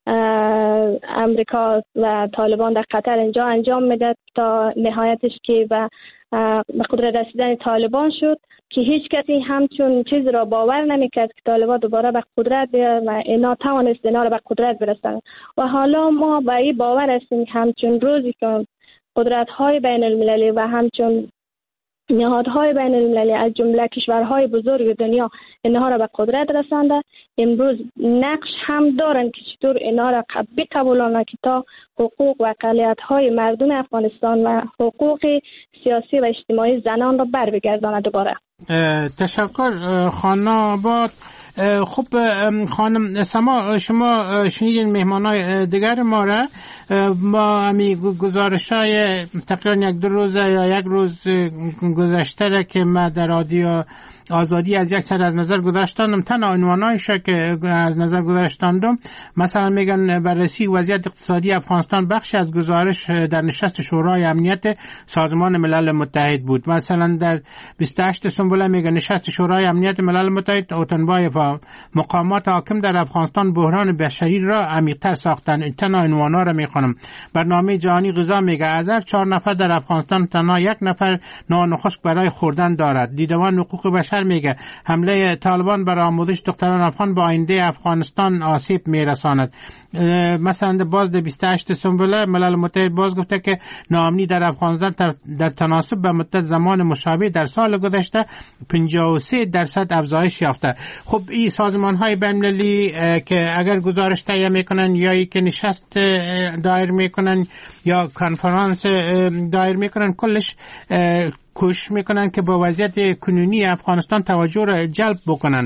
امریکا و طالبان در قطر اینجا انجام میداد تا نهایتش که به قدرت رسیدن طالبان شد که هیچ کسی همچون چیز را باور نمیکرد که طالبان دوباره به قدرت بیاد و اینا توانست اینا را به قدرت برسند و حالا ما به این باور هستیم همچون روزی که قدرت های بین المللی و همچون نهادهای بین المللی از جمله کشورهای بزرگ دنیا اینها را به قدرت رسانده، امروز نقش هم دارند که چطور اینها را بقبولانند که تا حقوق و اقلیت‌های مردم افغانستان و حقوق سیاسی و اجتماعی زنان را بر بگرداند دوباره. تشکر خانم آباد. خب خانم سما، شما شنیدین مهمانای دیگر ما را با همی گزارش‌های تقریبا یک دو روز یا یک روز گذشته را که ما در رادیو آزادی از یک سر از نظر گذاشتم، تنها عنوانایش که از نظر گذاشتم مثلا میگن بررسی وضعیت اقتصادی افغانستان بخشی از گزارش در نشست شورای امنیت سازمان ملل متحد بود. مثلا در بیست و هشتم سنبله میگن نشست شورای امنیت ملل متحد اوتنبایف و مقامات حاکم در افغانستان بحران بشری را عمیق‌تر ساختن. تنها عنوانا را میخونم. برنامه جهانی غذا میگه از هر چهار نفر در افغانستان تنها یک نفر نان خشک برای خوردن دارد. دیدبان حقوق بشر میگه حمله طالبان بر آموزش دختران افغان با آینده افغانستان آسیب میرساند. مثلا باز در بیست و هشتم سنبله ملل متحد باز گفته که ناامنی در افغانستان در تناسب به مدت زمان مشابه در سال گذشته پنجاه و سه درصد افزایش یافته. خب این سازمان های بین المللی که اگر گزارش تهیه میکنن یا ای که نشست دایر میکنن یا کنفرانس دایر میکنن کلش کوشش میکنن که با وضعیت کنونی افغانستان توجه را جلب بکنن.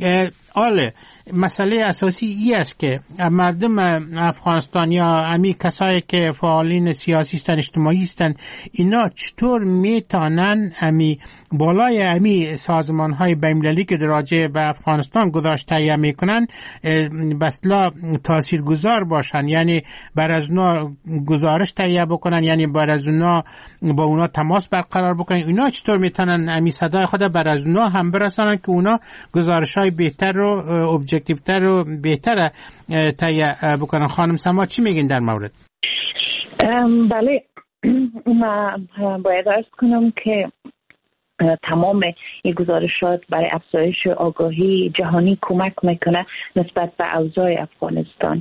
آله مسئله اساسی ای است که مردم افغانستان یا امی کسایی که فعالین سیاسی هستند اجتماعی هستند اینا چطور میتونن امی بالای امی سازمان های بین المللی که راجع به افغانستان گزارش تهیه میکنن بسلا تاثیرگذار باشن، یعنی بر از اونا گزارش تهیه بکنن، یعنی بر از اونا با اونا تماس برقرار بکنن. اینا چطور میتونن امی صدای خود بر از اونا هم برسانن که اونا گزارش های بهتر و ابجکتیوتر و بهتر تهیه بکنن؟ خانم سما چی میگین در مورد؟ بله، ما باید عرض کنم که تمام این گزارشات برای افزایش آگاهی جهانی کمک میکنه نسبت به اوضاع افغانستان.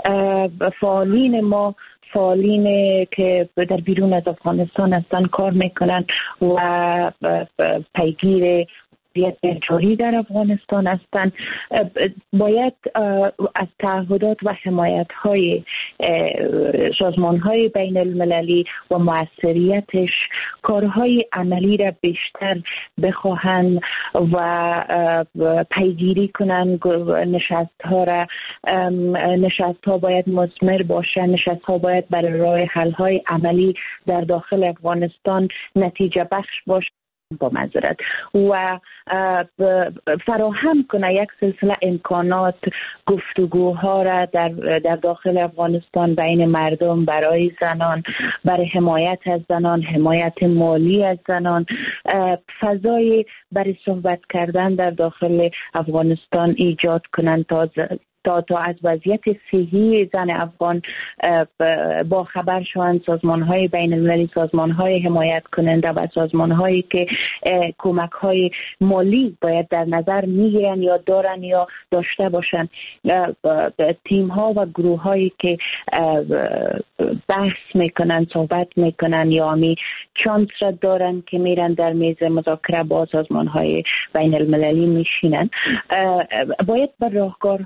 فعالین ما فعالین که در بیرون از افغانستان هستن کار میکنن و پیگیر جاری در افغانستان هستند. باید از تعهدات و حمایت های سازمان های بین المللی و موثریتش کارهای عملی را بیشتر بخواهند و پیگیری کنند. نشست ها را نشست ها باید مثمر باشند. نشست ها باید برای راه حل های عملی در داخل افغانستان نتیجه بخش باشند با معذرت و فراهم کنه یک سلسله امکانات گفتگوها را در در داخل افغانستان بین مردم برای زنان، برای حمایت از زنان، حمایت مالی از زنان، فضای برای صحبت کردن در داخل افغانستان ایجاد کنند تا تا تا از وضعیت صحی زن افغان با خبر شوند. سازمان‌های بین‌المللی، سازمان‌های حمایت کننده و سازمان‌هایی که کمک‌های مالی باید در نظر می‌گیرن یا دارن یا داشته باشن، تیم‌ها و گروه‌هایی که بحث میکنن، صحبت میکنن یا می چانس را دارن که میرن در میز مذاکره با سازمان‌های بین‌المللی میشینن، باید بر راهکارها و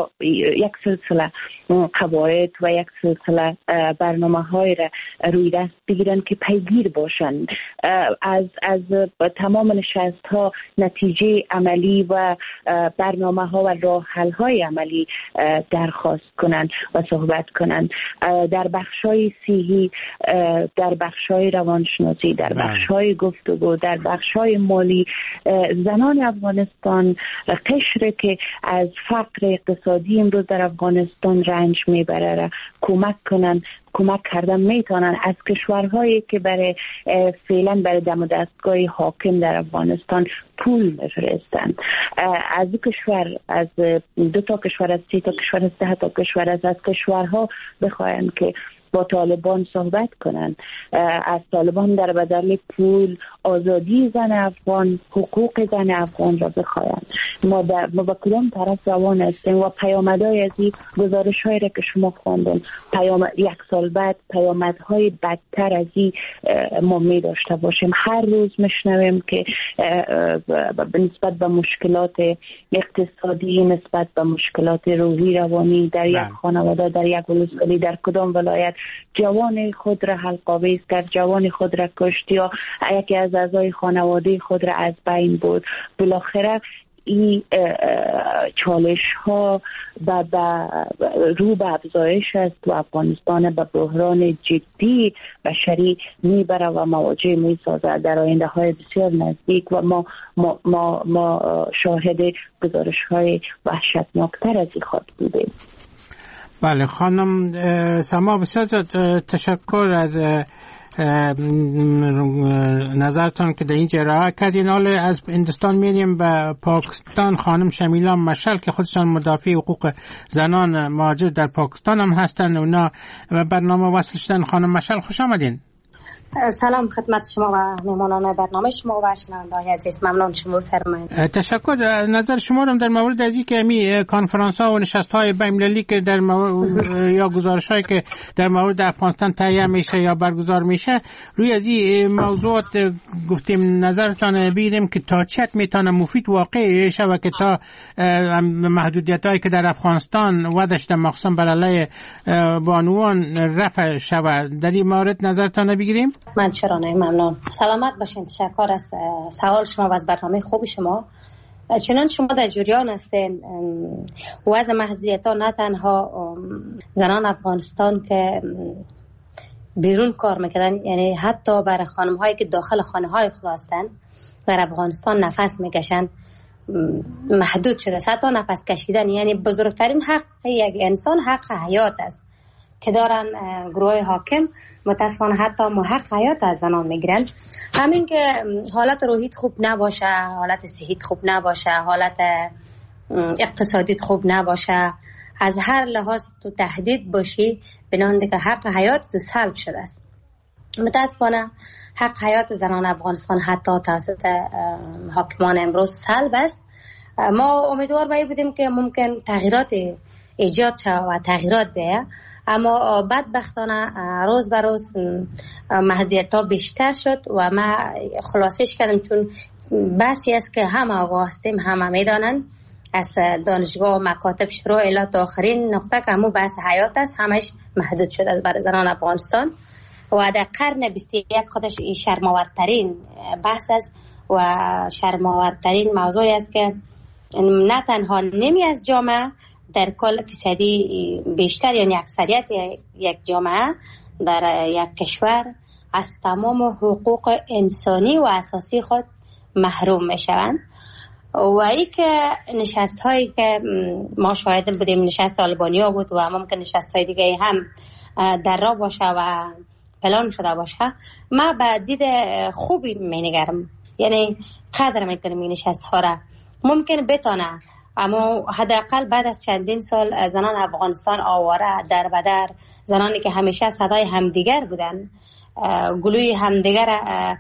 اینجا یک سلسله قواعد و یک سلسله برنامه های را روی دست بگیرن که پیگیر باشند از از تمام نشست ها نتیجه عملی و برنامه ها و راه حل های عملی درخواست کنند و صحبت کنند. در بخش های صحی، در بخش های روانشناسی، در بخش های گفتگو، در بخش های مالی، زنان افغانستان قشر که از فقر اقتصادی امروز در افغانستان رنج میبره را کمک کنن، کمک کردن میتونن. از کشورهایی که برای فعلا برای دم و دستگاه حاکم در افغانستان پول میفرستن، از دو کشور، از دو تا کشور، از سه تا کشور، از ده تا کشور، از از کشورها بخواین که با طالبان صحبت کنن، از طالبان در بدل پول آزادی زن افغان، حقوق زن افغان را بخواین. ما در ما با کدام طرف روان هستیم و پیامدهای از این گزارش هایی را که شما خواندن، پیامد یک سال بعد پیامدهای بدتر از این ما می داشته باشیم. هر روز میشنویم که نسبت به مشکلات اقتصادی، نسبت به مشکلات روحی روانی در یک خانواده، در یک ولسوالی، در کدام ولایت جوان خود را حلق‌آویز کرد، جوان خود را کشت یا یکی از اعضای خانواده خود را از بین برد. بالاخره این چالش ها با رو به افزایش است و افغانستان به بحران جدی بشری میبره و مواجه میسازه در آینده های بسیار نزدیک و ما ما ما, ما شاهد گزارش های وحشتناکتر از این خواهد بودیم. بله خانم سما، بسیار تشکر از نظرتان که در این ارائه کردین. حالا از هندوستان میریم به پاکستان. خانم شمیلا مشعل که خودشان مدافع حقوق زنان مهاجر در پاکستان هم هستن، اونا برنامه وصل شدن. خانم مشعل خوش آمدین. سلام خدمت شما و مهمانان برنامه شما و شنونده‌های عزیز. ممنون شما فرمایید. تشکر. نظر شما رو در مورد از اینکه می کنفرانس ها و نشست های بین‌المللی که در مورد یا گزارش هایی که در مورد افغانستان تهیه میشه یا برگزار میشه، روی از این موضوعات گفتیم نظرتان بگیریم که تا چه میتونه مفید واقع شه و که تا محدودیت هایی که در افغانستان ودش در مخصوصا بر علیه بانوان رفع شود. در این مورد نظرتان بگیریم. من چرا نه، ممنون. سلامت باشین. تشکر از سوال شما و از برنامه خوب شما. چنان شما در جریان هستین وضع محدودیت ها نه تنها زنان افغانستان که بیرون کار میکردن، یعنی حتی برای خانم هایی که داخل خانه های خود هستن در افغانستان نفس میکشن محدود شده. حتی نفس کشیدن یعنی بزرگترین حق یک انسان حق حیات است که دارن گروه حاکم متاسفانه حتی حق حیات از زنان میگیرن. همین که حالت روحیت خوب نباشه، حالت صحیت خوب نباشه، حالت اقتصادیت خوب نباشه، از هر لحاظ تو تهدید باشی، بنابراین که حق حیات تو سلب شده است. متاسفانه حق حیات زنان افغانستان حتی توسط حاکمان امروز سلب است. ما امیدوار باید بودیم که ممکن تغییرات ایجاد شود و تغییرات بیاید، اما بدبختانه روز به روز محدودیت ها بیشتر شد و ما خلاصش کردم چون بحثی است که همه آگاه هستیم، همه میدانند، از دانشگاه و مکاتب شروع الی تا آخرین نقطه که همون بحث حیات است، همش محدود شده است برای زنان افغانستان و در قرن بیست و یک خودش این شرم‌آورترین بحث است و شرم‌آورترین موضوعی است که نه تنها نیمی از جامعه در کل فیصدی بیشتر یعنی اکثریت یک جامعه در یک کشور از تمام حقوق انسانی و اساسی خود محروم میشوند. و ای که نشست هایی که ما شاهد بودیم نشست آلبانیا بود و ممکن نشست های دیگه هم در راه باشه و پلان شده باشه، ما به دید خوبی می نگرم، یعنی قدر میکنم این نشست ها را. ممکن بتانه اما حداقل بعد از چندین سال زنان افغانستان آواره در بدر، زنانی که همیشه صدای همدیگر بودن، گلوی همدیگر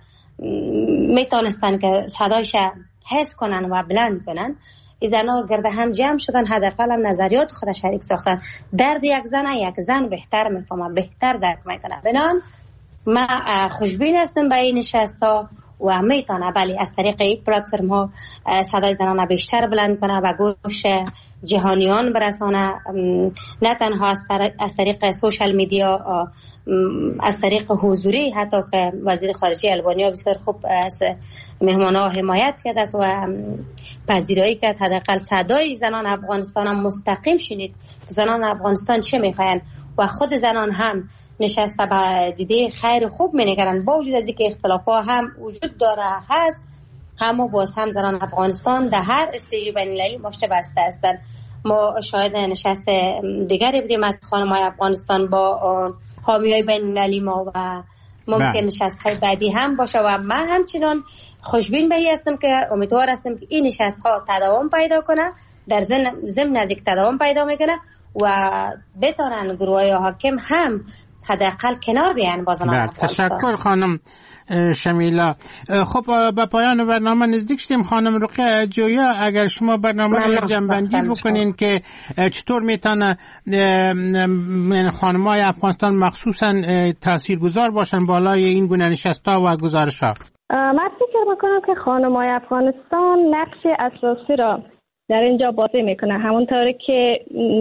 میتونستن که صدایش حس کنن و بلند کنن، این زنها گرد هم جمع شدن، حداقل هم نظریات خود شریک ساختن. درد یک زن یک زن بهتر میفهمه، بهتر درک میکنه. بنان ما خوشبین هستم به این نشست ها و میتونه بله از طریق این پلتفرم ها صدای زنان بیشتر بلند کنه و گوش جهانیان برسانه، نه تنها از طریق سوشال میدیا، از طریق حضوری، حتی که وزیر خارجه البانیا بسیار خوب از مهمان‌ها حمایت کرد است و پذیرایی کرد حداقل صدای زنان افغانستان هم مستقیم شنید زنان افغانستان چه میخواین و خود زنان هم نشسته به دیده خیر خوب مینگرن، با وجود از اینکه اختلافات هم وجود داره هست، اما باز هم زنان افغانستان در هر استیج بین‌المللی مشت بسته هستند. ما شاهد نشست دیگری بودیم از خانم‌های افغانستان با حامیای بین‌المللی ما و ممکن نشست‌های بعدی هم باشه و من همچنان خوشبین به این هستم که امیدوار هستم که این نشست‌ها تداوم پیدا کنه، در ضمن نزدیک تداوم پیدا میکنه و بتونن گروه‌های حاکم هم حداقل کنار بیان با زنان افغانستان. تشکر خانم شمیلا. خب به پایان برنامه نزدیک شدیم. خانم رقیه جویا، اگر شما برنامه رو جنبندی بکنین که چطور میتونه خانم‌های افغانستان مخصوصا تاثیرگذار باشن بالای این گونه نشست‌ها و گزارش‌ها. من فکر میکنم که خانم‌های افغانستان نقش اساسی را در اینجا بازی میکنه، همونطوری که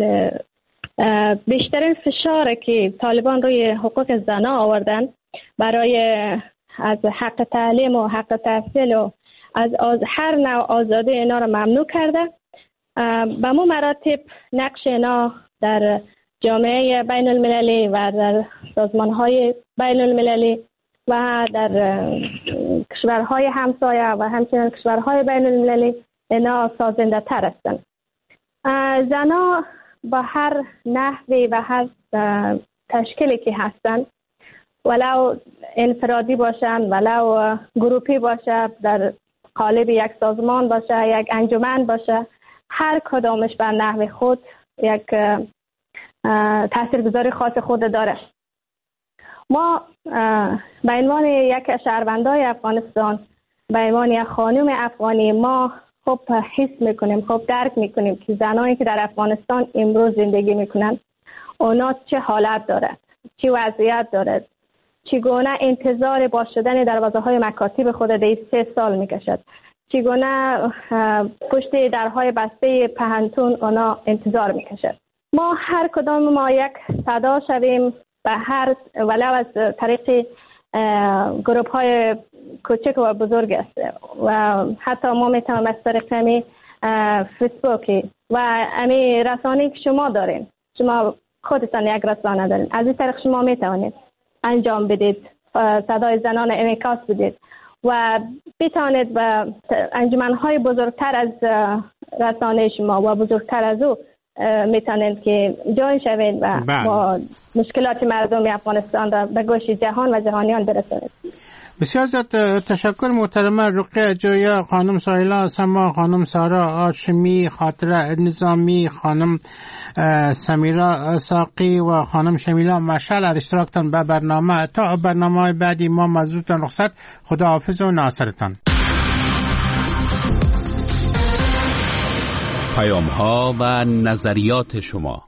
بیشترین فشار که طالبان روی حقوق زنان آوردن برای از حق تعلیم و حق تحصیل و از, از هر نوع آزادی اینا را ممنوع کرده. به مو مراتب نقش اینا در جامعه بین المللی و در سازمان های بین المللی و در کشورهای همسایه و همچنین کشورهای بین المللی اینا سازنده تر هستند. زنا با هر نحوی و هر تشکیلی که هستند، ولو انفرادی باشند ولو گروپی باشه، در قالب یک سازمان باشه، یک انجمن باشه، هر کدامش بر نحو خود یک تاثیرگذاری خاص خود داره. ما به عنوان یک شهروندای افغانستان، به عنوان یک خانم افغانی، ما خوب حس میکنیم، خوب درک میکنیم که زنانی که در افغانستان امروز زندگی میکنن اونا چه حالت دارد، چه وضعیت دارد، چگونه انتظار باز شدن دروازه های مکاتب خود در سه سال میکشد، چگونه پشت درهای بسته پهنتون اونا انتظار میکشد. ما هر کدام ما یک صدا شویم به هر ولو از طریق گروپ های کوچک و بزرگ است و حتی ما میتونیم از طریق همی فیسبوکی و همی رسانه‌ای که شما دارین، شما خودتان یک رسانه دارین، از این طریق شما میتونید انجام بدید، صدای زنان انعکاس بدید و بتوانید به انجمن‌های بزرگتر از رسانه شما و بزرگتر از او میتونید که جای شوید و با مشکلات مردم افغانستان را به گوش جهان و جهانیان برسانید. بسیار زیاد تشکر محترمه رقیه جویا، خانم سایلا سما، خانم سارا هاشمی، خاطره نظامی، خانم سمیرا ساقی و خانم شمیلا مشعل از اشتراکتان به برنامه. تا برنامه بعدی ما مزدورتان رخصت. خداحافظ و ناصرتان. پیام ها و نظریات شما.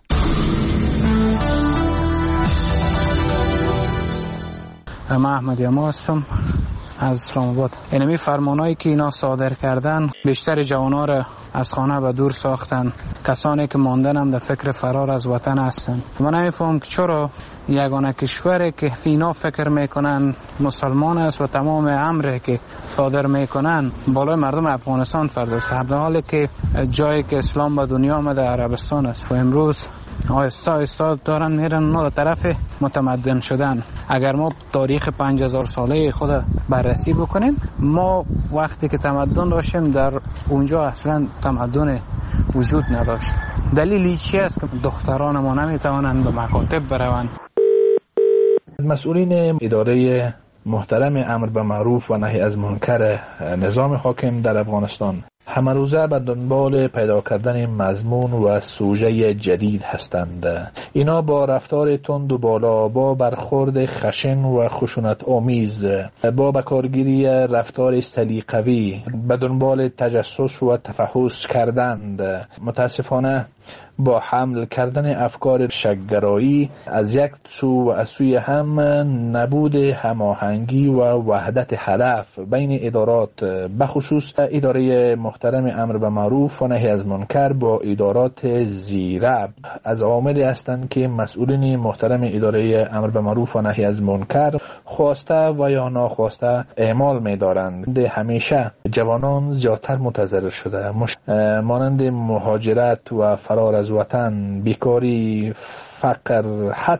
من احمدی اما هستم از اسلام آباد. اینمی فرمانایی که اینا صادر کردن بیشتر جوانا را از خانه به دور ساختن، کسانی که ماندن هم در فکر فرار از وطن هستن. من نمیفهم که چرا یگانه کشوری که اینا فکر میکنن مسلمان است و تمام امری که صادر میکنن بالای مردم افغانستان فرداست، در حالی که جایی که اسلام به دنیا آمده عربستان است و امروز آهسته آهسته دارن میرن ما طرف متمدن شدن. اگر ما تاریخ پنج هزار ساله خود بررسی بکنیم، ما وقتی که تمدن داشتیم در اونجا اصلا تمدن وجود نداشت. دلیلی چی است که دختران ما نمیتوانند به مکاتب بروند؟ مسئولین اداره محترم امر به معروف و نهی از منکر نظام حاکم در افغانستان همه روزه به دنبال پیدا کردن مضمون و سوژه جدید هستند. اینا با رفتار تند و بالا، با برخورد خشن و خشونت آمیز، با بکارگیری رفتار سلیقه‌ای به دنبال تجسس و تفحص کردند. متاسفانه با حمل کردن افکار شک‌گرایی از یک سو و از سوی هم نبود هماهنگی و وحدت هدف بین ادارات، بخصوص اداره محترم امر به معروف و نهی از منکر با ادارات زیرب، از عواملی هستند که مسئولین محترم اداره امر به معروف و نهی از منکر خواسته و یا ناخواسته اعمال می‌دارند. همیشه جوانان زیادتر متضرر شده، مانند مهاجرت و فرار از وطن، بیکاری، فقر، حد.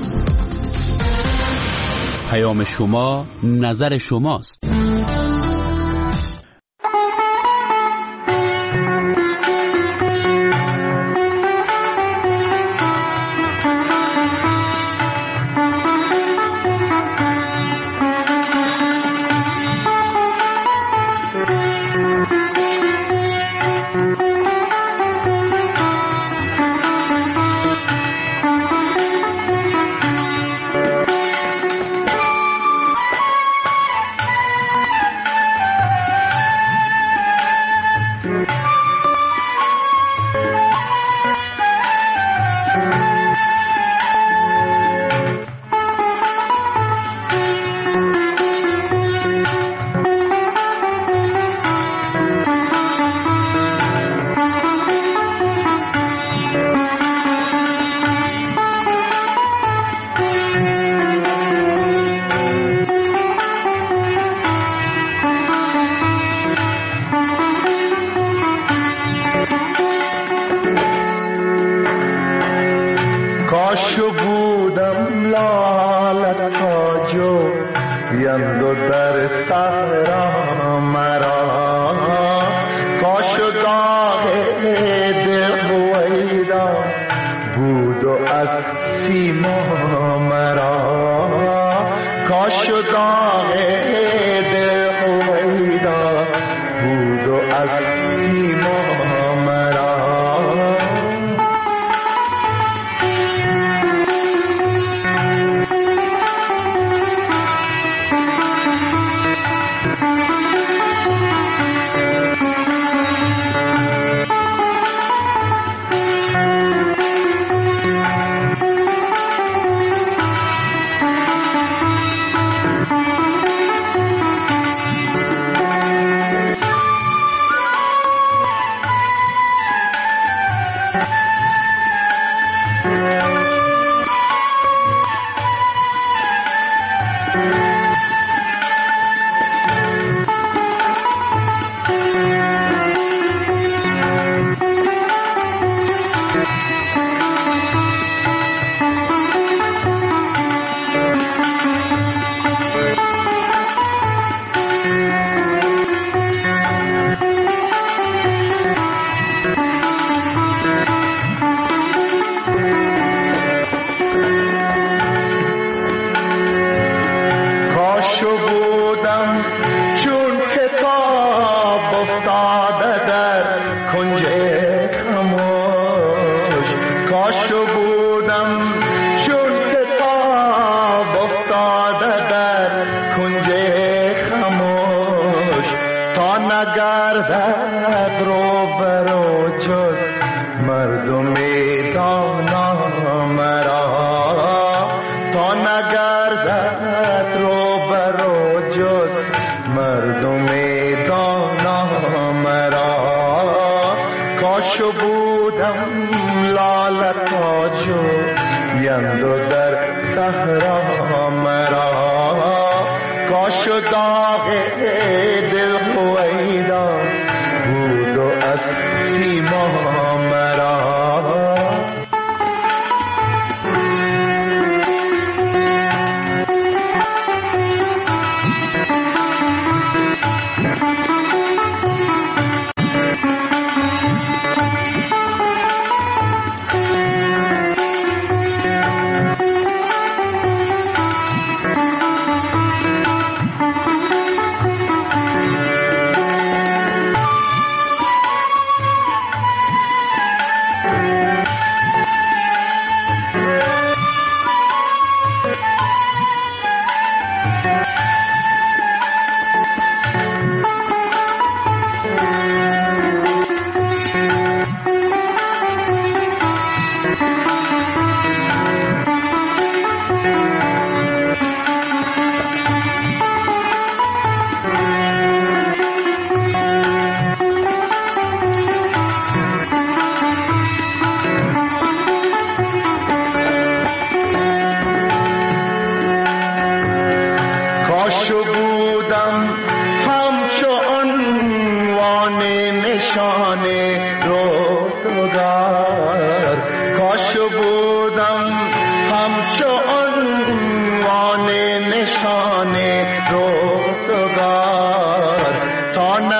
پیام شما نظر شماست.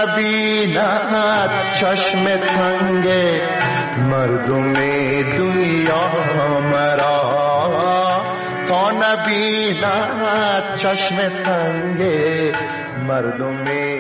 نبیند چشم تنگ مردم دنیا مرا، تا نبیند چشم تنگ مردم